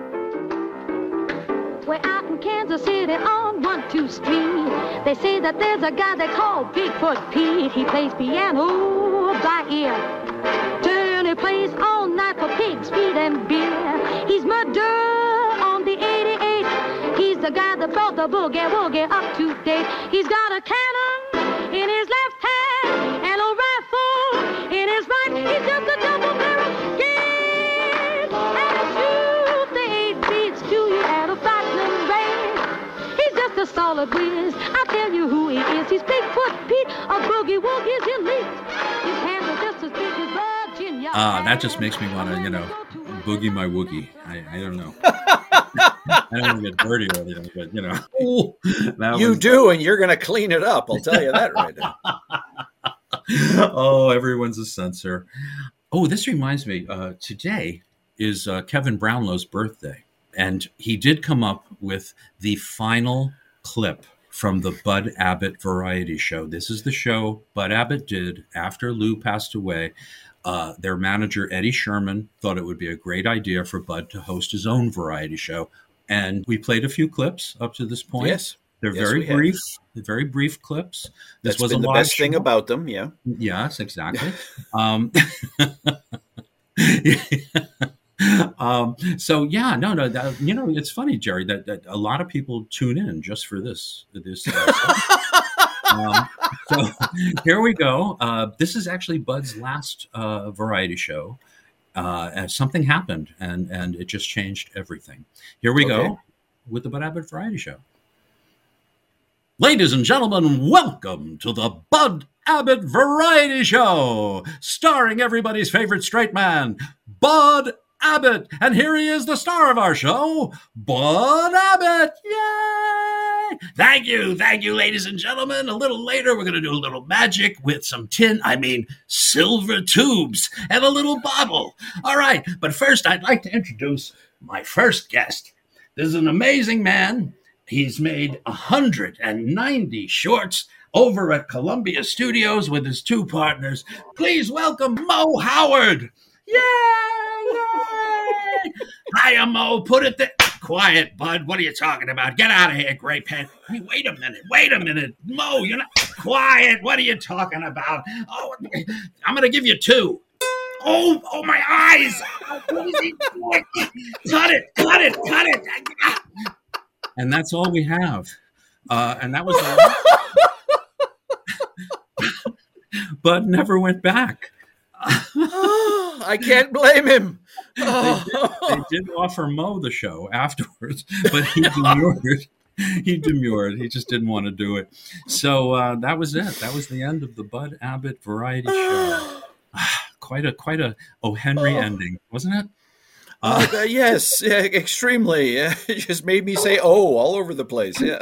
We're out in Kansas City on one two Street. They say that there's a guy they call Bigfoot Pete. He plays piano by ear. Turn he plays all night for pigs, feet, and beer. He's murder on the eighty-eight. He's the guy that brought the boogie woogie up to date. He's got a cannon in his left hand and a rifle in his right. He's just a double barrel gun and he shoots the eight beats to you at a frightening rate. He's just a solid whiz. I'll tell you who he is. He's Bigfoot Pete, a boogie woogie's elite. His hands are just as big as Virginia. Ah, that just makes me want to, you know, boogie my woogie. I, I don't know. I don't want to get dirty or anything, but, you know. Ooh, that You was- do, and you're going to clean it up. I'll tell you that right now. Oh, everyone's a censor. Oh, this reminds me. Uh, today is uh, Kevin Brownlow's birthday, and he did come up with the final clip from the Bud Abbott variety show. This is the show Bud Abbott did after Lou passed away. Uh, their manager, Eddie Sherman, thought it would be a great idea for Bud to host his own variety show. And we played a few clips up to this point. Yes. They're Yes, very we have. brief, very brief clips. This That's was been a the live best thing show. about them. Yeah. Yes, exactly. um, um, so yeah, no, no, that, you know, it's funny, Jerry, that, that a lot of people tune in just for this. This. Uh, um, so here we go. Uh, this is actually Bud's last uh, variety show. Uh, and something happened, and and it just changed everything. Here we Okay. go with the Bud Abbott variety show. Ladies and gentlemen, welcome to the Bud Abbott Variety Show, starring everybody's favorite straight man, Bud Abbott. And here he is, the star of our show, Bud Abbott. Yay! Thank you, thank you, ladies and gentlemen. A little later, we're going to do a little magic with some tin, I mean, silver tubes and a little bottle. All right, but first, I'd like to introduce my first guest. This is an amazing man. He's made one hundred ninety shorts over at Columbia Studios with his two partners. Please welcome Mo Howard. Yay! Yay! Hiya, Mo. Put it there. Quiet, Bud. What are you talking about? Get out of here, Gray Pen. Hey, wait a minute. Wait a minute. Mo, you're not quiet. What are you talking about? Oh, I'm going to give you two. Oh, oh, my eyes. What is he doing? Cut it. Cut it. Cut it. And that's all we have. Uh, and that was all. Bud never went back. I can't blame him. They Oh. did, they did offer Mo the show afterwards, but he demurred. He demurred. He just didn't want to do it. So uh, that was it. That was the end of the Bud Abbott variety show. quite a quite a O. Henry Oh. ending, wasn't it? Uh, uh, yes, yeah, extremely. Yeah, it just made me say "oh" all over the place. Yeah.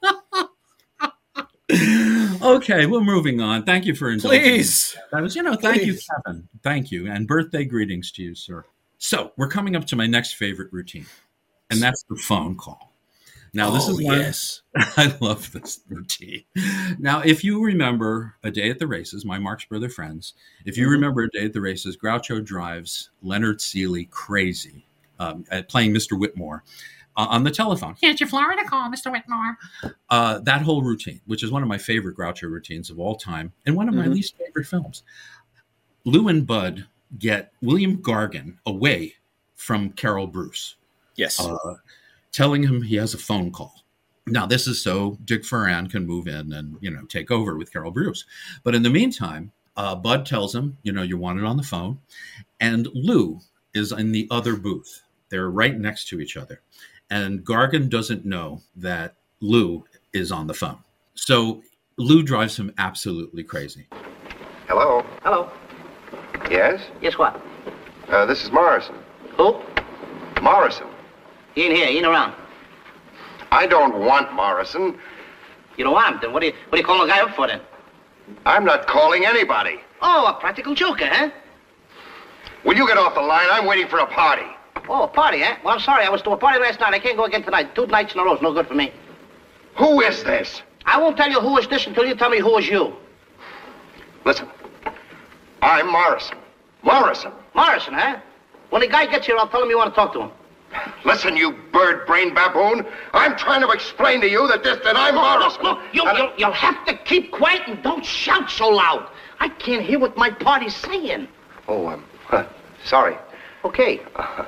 Okay, we're moving on. Thank you for indulging. Please. That was, you know, thank you, Please. Kevin. Thank you, and birthday greetings to you, sir. So we're coming up to my next favorite routine, and that's the phone call. Now, this oh, is one, yes. I love this routine. Now, if you remember A Day at the Races, my Marx Brother friends, if you mm-hmm. remember A Day at the Races, Groucho drives Leonard Seeley crazy um, at playing Mister Whitmore uh, on the telephone. Here's your Florida call, Mister Whitmore. Uh, that whole routine, which is one of my favorite Groucho routines of all time and one of my mm-hmm. least favorite films. Lou and Bud get William Gargan away from Carol Bruce. Yes. Uh, telling him he has a phone call. Now, this is so Dick Ferran can move in and, you know, take over with Carol Bruce. But in the meantime, uh, Bud tells him, you know, you want it on the phone. And Lou is in the other booth. They're right next to each other. And Gargan doesn't know that Lou is on the phone. So Lou drives him absolutely crazy. Hello? Hello. Yes? Yes, what? Uh, this is Morrison. Who? Morrison. He ain't here. He ain't around. I don't want Morrison. You don't want him? Then what are you, what are you calling the guy up for, then? I'm not calling anybody. Oh, a practical joker, huh? Will you get off the line? I'm waiting for a party. Oh, a party, huh? Well, I'm sorry. I was to a party last night. I can't go again tonight. Two nights in a row is no good for me. Who is this? I won't tell you who is this until you tell me who is you. Listen. I'm Morrison. Morrison. Morrison, huh? When the guy gets here, I'll tell him you want to talk to him. Listen, you bird-brained baboon. I'm trying to explain to you that this, that I'm Morrison. Look, look, you, and you'll, you'll have to keep quiet and don't shout so loud. I can't hear what my party's saying. Oh, um, uh, sorry. Okay. Uh,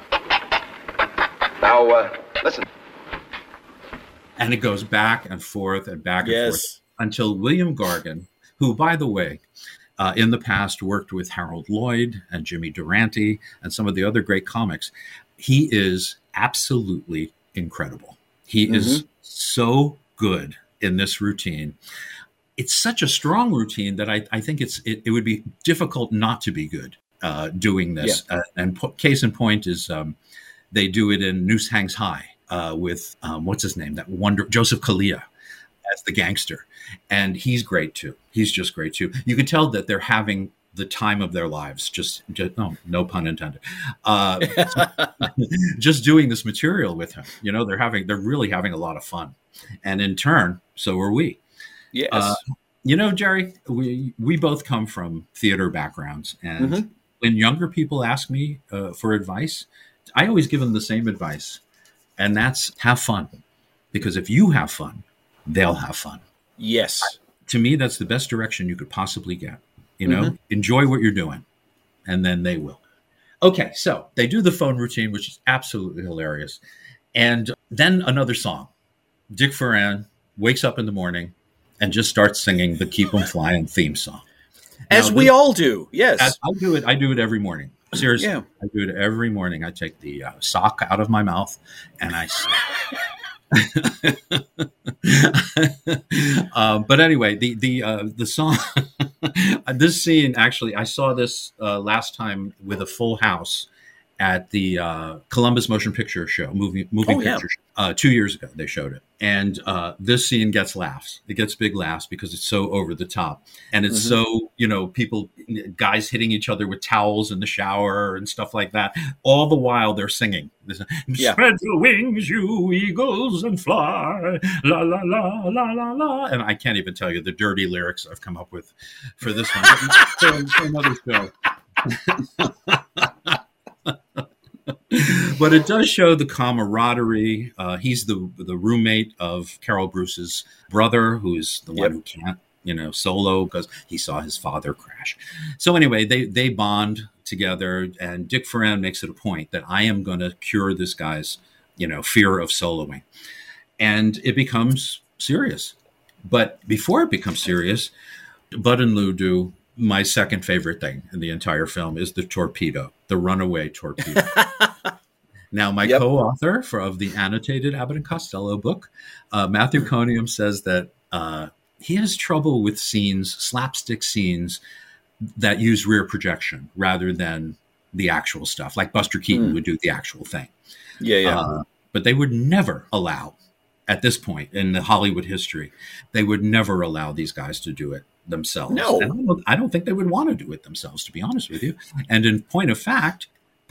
now, uh, listen. And it goes back and forth and back and yes. forth until William Gargan, who, by the way, Uh, in the past, worked with Harold Lloyd and Jimmy Durante and some of the other great comics. He is absolutely incredible. He mm-hmm. is so good in this routine. It's such a strong routine that I, I think it's it, it would be difficult not to be good uh, doing this. Yeah. Uh, and po- case in point is um, they do it in Noose Hangs High uh, with, um, what's his name, that wonder Joseph Kalia as the gangster. And he's great too. He's just great too. You can tell that they're having the time of their lives. Just, just no, no pun intended. Uh, just doing this material with him. You know, they're having, they're really having a lot of fun. And in turn, so are we. Yes. Uh, you know, Jerry, we we both come from theater backgrounds, and mm-hmm. when younger people ask me uh, for advice, I always give them the same advice, and that's have fun, because if you have fun, they'll have fun. Yes. To me, that's the best direction you could possibly get. You know, mm-hmm. enjoy what you're doing, and then they will. Okay, so they do the phone routine, which is absolutely hilarious. And then another song. Dick Ferran wakes up in the morning and just starts singing the Keep 'em Flying theme song. As now, we this, all do, yes. I, I do it. I do it every morning. Seriously, yeah. I do it every morning. I take the uh, sock out of my mouth and I sing. uh, but anyway, the the uh, the song, this scene actually, I saw this uh, last time with a full house at the uh, Columbus Motion Picture Show, movie moving oh, picture yeah. show. Uh, two years ago, they showed it, and uh, this scene gets laughs. It gets big laughs because it's so over the top, and it's mm-hmm. so you know people, guys hitting each other with towels in the shower and stuff like that. All the while they're singing. Yeah. Spread your wings, you eagles, and fly, la la la la la la. And I can't even tell you the dirty lyrics I've come up with for this one. for, for another show. But it does show the camaraderie. Uh, he's the the roommate of Carol Bruce's brother, who is the yep. one who can't, you know, solo because he saw his father crash. So anyway, they they bond together, and Dick Ferran makes it a point that I am going to cure this guy's, you know, fear of soloing, and it becomes serious. But before it becomes serious, Bud and Lou do my second favorite thing in the entire film is the torpedo, the runaway torpedo. Now, my yep. co-author for, of the annotated Abbott and Costello book, uh, Matthew Coniam, says that uh, he has trouble with scenes, slapstick scenes that use rear projection rather than the actual stuff. Like Buster Keaton mm. would do the actual thing. Yeah, yeah. Uh, but they would never allow, at this point in the Hollywood history, they would never allow these guys to do it themselves. No. And I don't, I don't think they would want to do it themselves, to be honest with you. And in point of fact,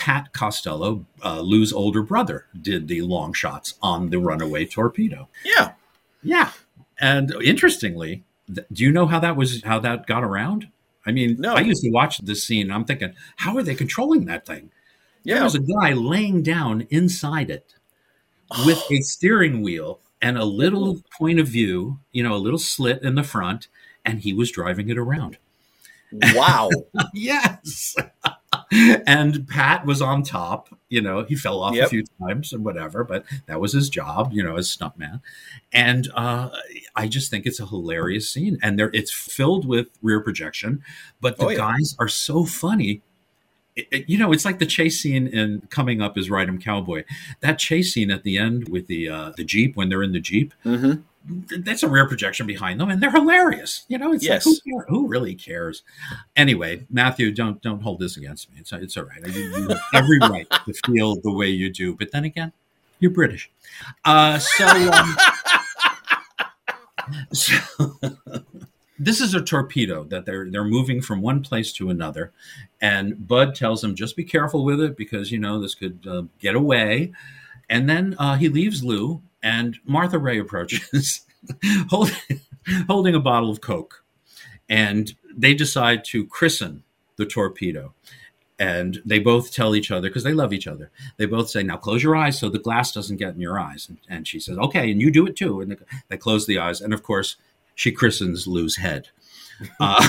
Pat Costello, uh, Lou's older brother, did the long shots on the runaway torpedo. Yeah. Yeah. And interestingly, th- do you know how that was, how that got around? I mean, No. I used to watch this scene. And I'm thinking, how are they controlling that thing? Yeah. There was a guy laying down inside it with a steering wheel and a little point of view, you know, a little slit in the front, and he was driving it around. Wow. Yes. And Pat was on top. You know, he fell off Yep. a few times and whatever, but that was his job, you know, as stuntman. And uh, I just think it's a hilarious scene. And there, it's filled with rear projection, but the Oh, yeah. guys are so funny. It, it- you know, it's like the chase scene in Coming Up is Ride 'em Cowboy. That chase scene at the end with the uh, the Jeep, when they're in the Jeep, Mm-hmm. that's a rear projection behind them, and they're hilarious. You know, it's Yes. like, who, care, who really cares? Anyway, Matthew, don't don't hold this against me. It's it's all right. You, you have every right to feel the way you do, but then again, you're British. Uh, so, um, so this is a torpedo that they're they're moving from one place to another, and Bud tells them, just be careful with it because you know this could uh, get away. And then uh, he leaves Lou, and Martha Ray approaches, holding, holding a bottle of Coke. And they decide to christen the torpedo. And they both tell each other, because they love each other, they both say, now close your eyes so the glass doesn't get in your eyes. And, and she says, okay, and you do it too. And they, they close the eyes. And of course, she christens Lou's head. Uh,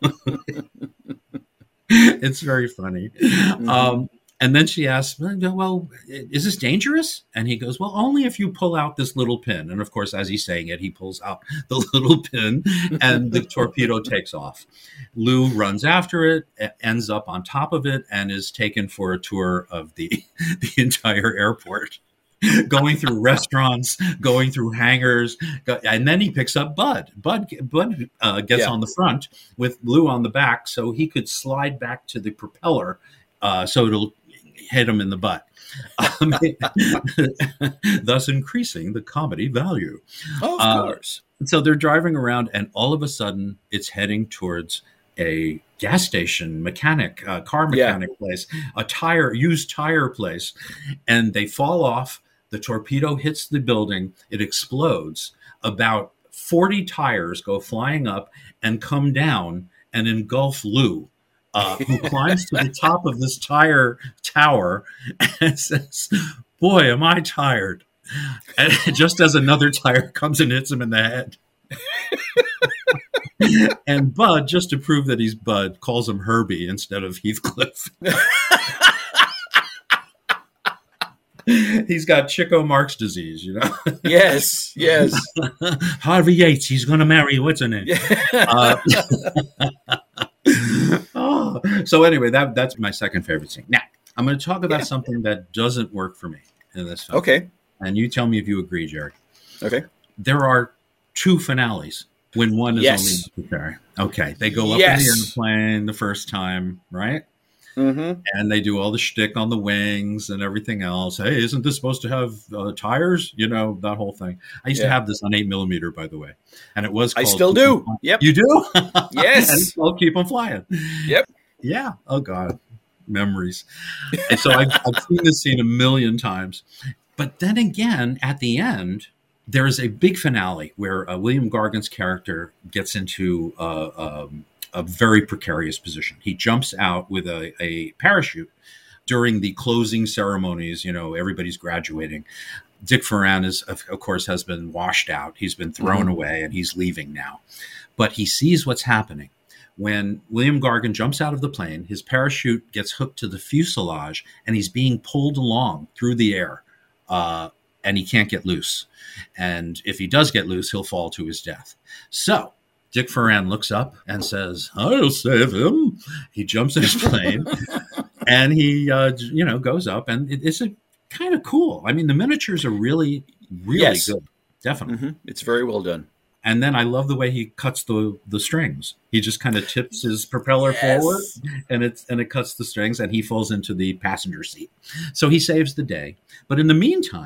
it's very funny. Mm-hmm. Um, And then she asks, well, is this dangerous? And he goes, well, only if you pull out this little pin. And of course, as he's saying it, he pulls out the little pin and the torpedo takes off. Lou runs after it, ends up on top of it, and is taken for a tour of the, the entire airport, going through restaurants, going through hangars. And then he picks up Bud. Bud, Bud uh, gets Yeah. on the front with Lou on the back so he could slide back to the propeller uh, so it'll hit him in the butt, um, thus increasing the comedy value. Oh, of Uh, course. So they're driving around, and all of a sudden, it's heading towards a gas station, mechanic, uh, car Yeah. mechanic place, a tire, used tire place, and they fall off. The torpedo hits the building. It explodes. About forty tires go flying up and come down and engulf Lou. Uh, who climbs to the top of this tire tower and says, boy, am I tired. And just as another tire comes and hits him in the head. And Bud, just to prove that he's Bud, calls him Herbie instead of Heathcliff. He's got Chico Marx disease, you know. Yes, yes. Harvey Yates, he's going to marry, what's her name? Uh, oh. So anyway, that that's my second favorite scene. Now, I'm going to talk about Yeah. something that doesn't work for me in this film. Okay, And you tell me if you agree, Jerry. okay. There are two finales when one is Yes. only necessary. Okay. They go up Yes. in the airplane the first time, right? Mm-hmm. And they do all the shtick on the wings and everything else. Hey, isn't this supposed to have uh, tires? You know, that whole thing. I used Yeah. to have this on eight millimeter, by the way. And it was I called still Keep 'Em do. Flying. Yep. You do? Yes. And it's called Keep 'Em Flying. Yep. Yeah. Oh, God. Memories. And so I've, I've seen this scene a million times. But then again, at the end, there's a big finale where uh, William Gargan's character gets into uh, um, a very precarious position. He jumps out with a, a parachute during the closing ceremonies. You know, everybody's graduating. Dick Foran is, of, of course, has been washed out. He's been thrown Mm-hmm. away, and he's leaving now. But he sees what's happening. When William Gargan jumps out of the plane, his parachute gets hooked to the fuselage, and he's being pulled along through the air, uh, and he can't get loose. And if he does get loose, he'll fall to his death. So Dick Foran looks up and says, I'll save him. He jumps in his plane, and he, uh, you know, goes up, and it, it's a kind of cool. I mean, the miniatures are really, really Yes. good. Definitely. Mm-hmm. It's very well done. And then I love the way he cuts the, the strings. He just kind of tips his propeller Yes. forward, and it's and it cuts the strings, and he falls into the passenger seat. So he saves the day. But in the meantime,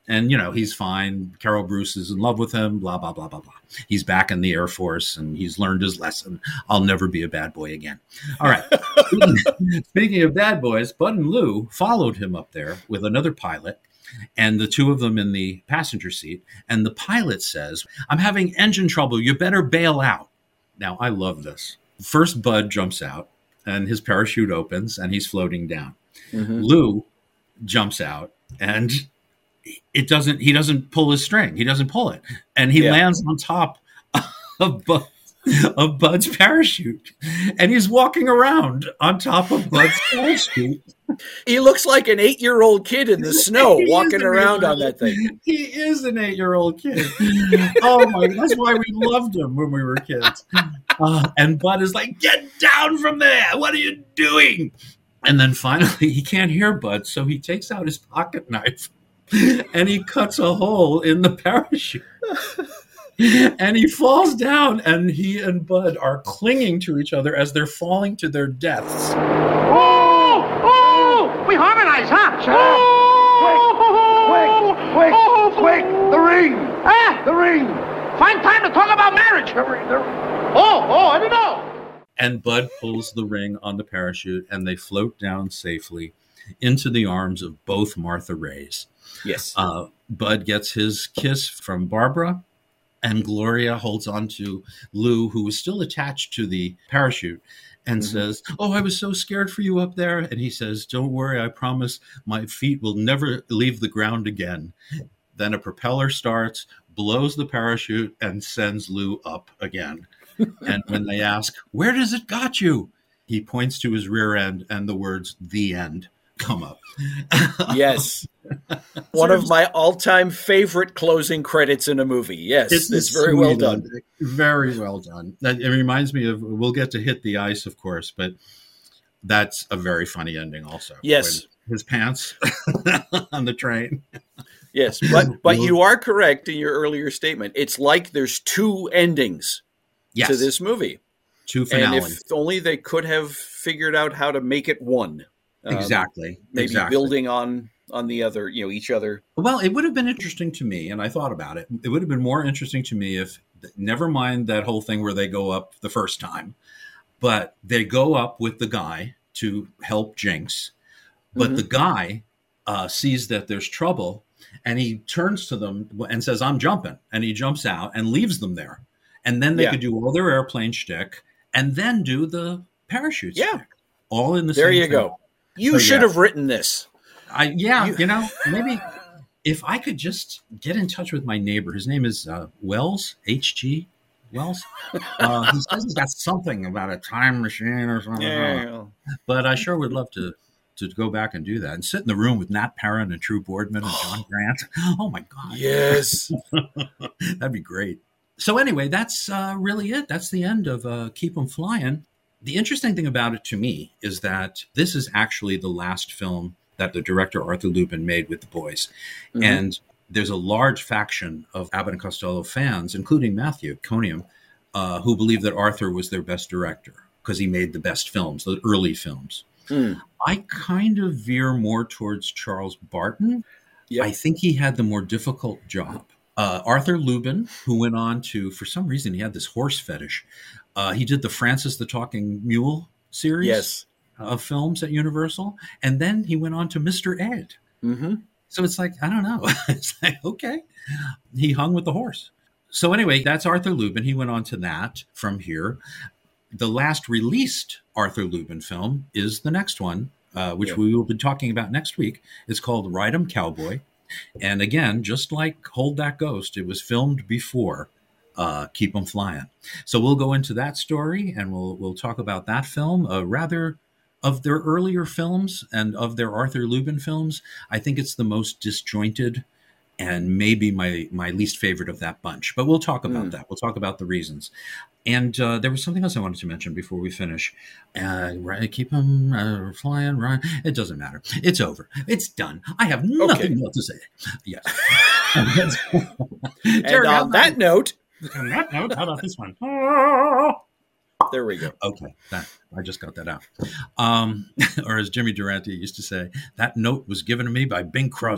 And, you know, he's fine. Carol Bruce is in love with him, blah, blah, blah, blah, blah. He's back in the Air Force and he's learned his lesson. I'll never be a bad boy again. All right. Speaking of bad boys, Bud and Lou followed him up there with another pilot and the two of them in the passenger seat. And the pilot says, I'm having engine trouble. You better bail out. Now, I love this. First, Bud jumps out and his parachute opens and he's floating down. Mm-hmm. Lou jumps out and it doesn't, he doesn't pull his string. He doesn't pull it. And he yeah. lands on top of, Bud, of Bud's parachute. And he's walking around on top of Bud's parachute. He looks like an eight-year-old kid in the snow walking around on that thing. He is an eight-year-old kid. Oh, my, that's why we loved him when we were kids. Uh, and Bud is like, get down from there. What are you doing? And then finally, he can't hear Bud, so he takes out his pocket knife and he cuts a hole in the parachute. And he falls down, and he and Bud are clinging to each other as they're falling to their deaths. Oh! Oh! We harmonize, huh? Shut up! Quick! Quick! Quick! Quick! The ring! Ah! The ring! Find time to talk about marriage! The ring! The... Oh! Oh! I don't know! And Bud pulls the ring on the parachute, and they float down safely into the arms of both Martha Rays. Yes. Uh, Bud gets his kiss from Barbara, and Gloria holds on to Lou, who was still attached to the parachute, and mm-hmm. says, oh, I was so scared for you up there. And he says, don't worry, I promise my feet will never leave the ground again. Then a propeller starts, blows the parachute, and sends Lou up again. And when they ask, where does it got you? He points to his rear end, and the words, the end, come up. Yes. One of my all-time favorite closing credits in a movie. Yes, it's, it's very well done. done. Very well done. It reminds me of, we'll get to Hit the Ice, of course, but that's a very funny ending also. Yes. When his pants on the train. Yes, but but you are correct in your earlier statement. It's like there's two endings yes. to this movie. Two finales. And if only they could have figured out how to make it one. Exactly. Um, maybe exactly. building on on the other, you know, each other. Well, it would have been interesting to me, and I thought about it. It would have been more interesting to me if, never mind that whole thing where they go up the first time, but they go up with the guy to help Jinx, but mm-hmm. the guy uh, sees that there's trouble, and he turns to them and says, I'm jumping, and he jumps out and leaves them there. And then they yeah. could do all their airplane shtick and then do the parachute yeah. stick. All in the there same you thing. go. You so, should yeah. have written this. I yeah, you, you know, maybe if I could just get in touch with my neighbor. His name is uh, Wells, H G Wells. Uh, he says he's got something about a time machine or something. Yeah. But I sure would love to to go back and do that and sit in the room with Nat Perrin and True Boardman and John Grant. Oh, my God. Yes. That'd be great. So anyway, that's uh, really it. That's the end of uh, Keep 'em Flying. The interesting thing about it to me is that this is actually the last film that the director Arthur Lubin made with the boys. Mm-hmm. And there's a large faction of Abbott and Costello fans, including Matthew Coniam, uh, who believe that Arthur was their best director because he made the best films, the early films. Mm. I kind of veer more towards Charles Barton. Yep. I think he had the more difficult job. Uh, Arthur Lubin, who went on to, for some reason, he had this horse fetish. Uh, he did the Francis the Talking Mule series yes. of films at Universal. And then he went on to Mister Ed. Mm-hmm. So it's like, I don't know. It's like, okay. He hung with the horse. So anyway, that's Arthur Lubin. He went on to that from here. The last released Arthur Lubin film is the next one, uh, which yeah. we will be talking about next week. It's called Ride 'em Cowboy. And again, just like Hold That Ghost, it was filmed before uh, Keep 'em Flying. So we'll go into that story and we'll we'll talk about that film. Uh, rather, of their earlier films and of their Arthur Lubin films, I think it's the most disjointed and maybe my, my least favorite of that bunch. But we'll talk about mm. that. We'll talk about the reasons. And uh, there was something else I wanted to mention before we finish. Uh, right, keep them uh, flying, right? It doesn't matter. It's over. It's done. I have nothing okay. more to say. Yes. And Jerry, on that note, on that note, how about this one? There we go. Okay, that I just got that out. Um, or as Jimmy Durante used to say, that note was given to me by Bing Crosby.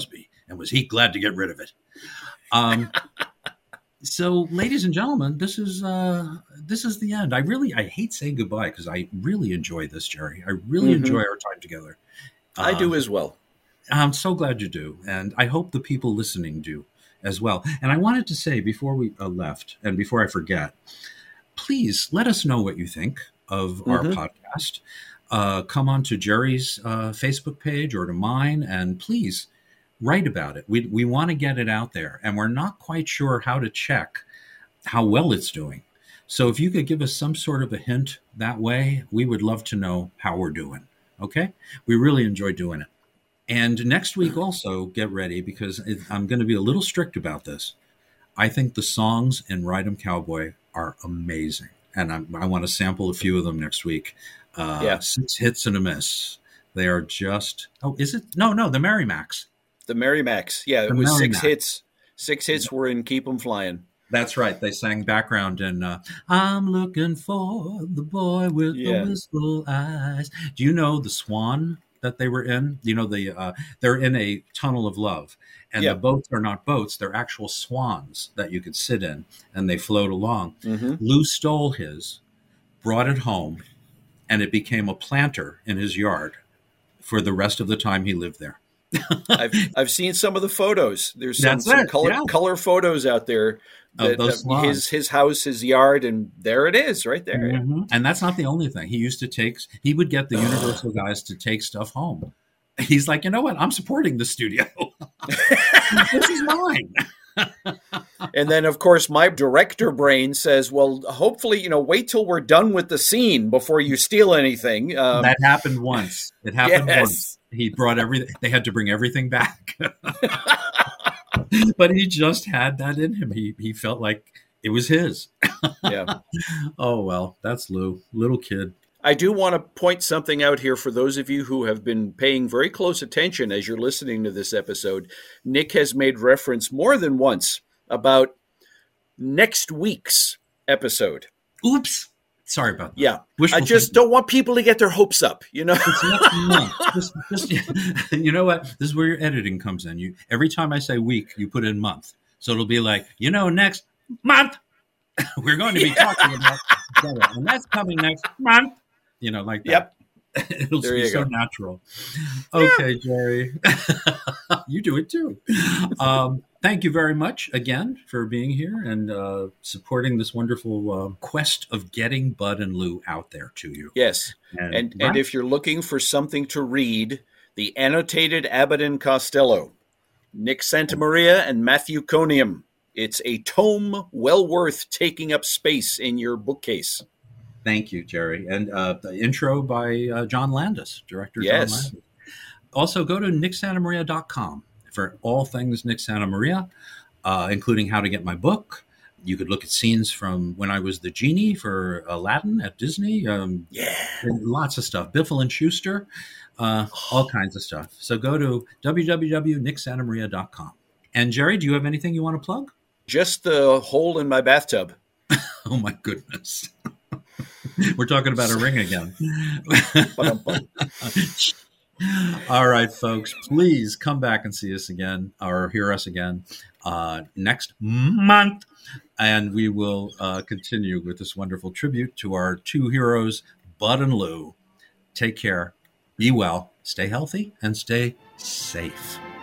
and was he glad to get rid of it. Um, so, ladies and gentlemen, this is uh, this is the end. I really I hate saying goodbye because I really enjoy this, Jerry. I really mm-hmm. enjoy our time together. I uh, do as well. I'm so glad you do, and I hope the people listening do as well. And I wanted to say before we uh, left, and before I forget, please let us know what you think of mm-hmm. our podcast. Uh, come on to Jerry's uh, Facebook page or to mine, and please write about it. We we want to get it out there, and we're not quite sure how to check how well it's doing. So if you could give us some sort of a hint that way, we would love to know how we're doing. Okay? We really enjoy doing it. And next week also, get ready, because it, I'm going to be a little strict about this. I think the songs in Ride 'em Cowboy are amazing, and I'm, I want to sample a few of them next week. Uh, yeah. Six hits and a miss. They are just, oh, is it? No, no, the Merrimacs. The Merrimacs. Yeah, it the was Merrimacs. six hits. Six hits were in Keep 'em Flying. That's right. They sang background in uh, I'm looking for the boy with yeah. the wistful eyes. Do you know the Swan that they were in? You know, the uh, they're in a tunnel of love. And yeah. the boats are not boats. They're actual swans that you could sit in, and they float along. Mm-hmm. Lou stole his, brought it home, and it became a planter in his yard for the rest of the time he lived there. I've I've seen some of the photos. There's some, some color, yeah. color photos out there. That, that his his house, his yard, and there it is, right there. Mm-hmm. And that's not the only thing. He used to take. He would get the Universal guys to take stuff home. He's like, you know what? I'm supporting the studio. This is mine. And then, of course, my director brain says, well, hopefully, you know, wait till we're done with the scene before you steal anything. Um, that happened once. It happened yes. once. He brought everything. They had to bring everything back. But he just had that in him. He he felt like it was his. Yeah. Oh, well, that's Lou. Little kid. I do want to point something out here for those of you who have been paying very close attention as you're listening to this episode. Nick has made reference more than once about next week's episode. Oops. Sorry about that. Yeah. Wishful I just thinking. Don't want people to get their hopes up, you know? just, just, you know what? This is where your editing comes in. You every time I say week, you put in month. So it'll be like, you know, next month, we're going to be yeah. talking about that. And that's coming next month. You know, like that. Yep. It'll there be so go. natural. Okay, yeah. Jerry. You do it too. Um, thank you very much again for being here and uh, supporting this wonderful uh, quest of getting Bud and Lou out there to you. Yes. And, and, right? and if you're looking for something to read, the annotated Abbott and Costello, Nick Santamaria and Matthew Conium. It's a tome well worth taking up space in your bookcase. Thank you, Jerry. And uh, the intro by uh, John Landis, director yes. John Landis. Also, go to nick santamaria dot com for all things Nick Santamaria, uh, including how to get my book. You could look at scenes from when I was the genie for Aladdin at Disney. Um, yeah. Lots of stuff. Biffle and Schuster, uh, all kinds of stuff. So go to w w w dot nick santamaria dot com. And Jerry, do you have anything you want to plug? Just the hole in my bathtub. Oh, my goodness. We're talking about a ring again. All right, folks, please come back and see us again or hear us again uh, next month. And we will uh, continue with this wonderful tribute to our two heroes, Bud and Lou. Take care. Be well. Stay healthy and stay safe.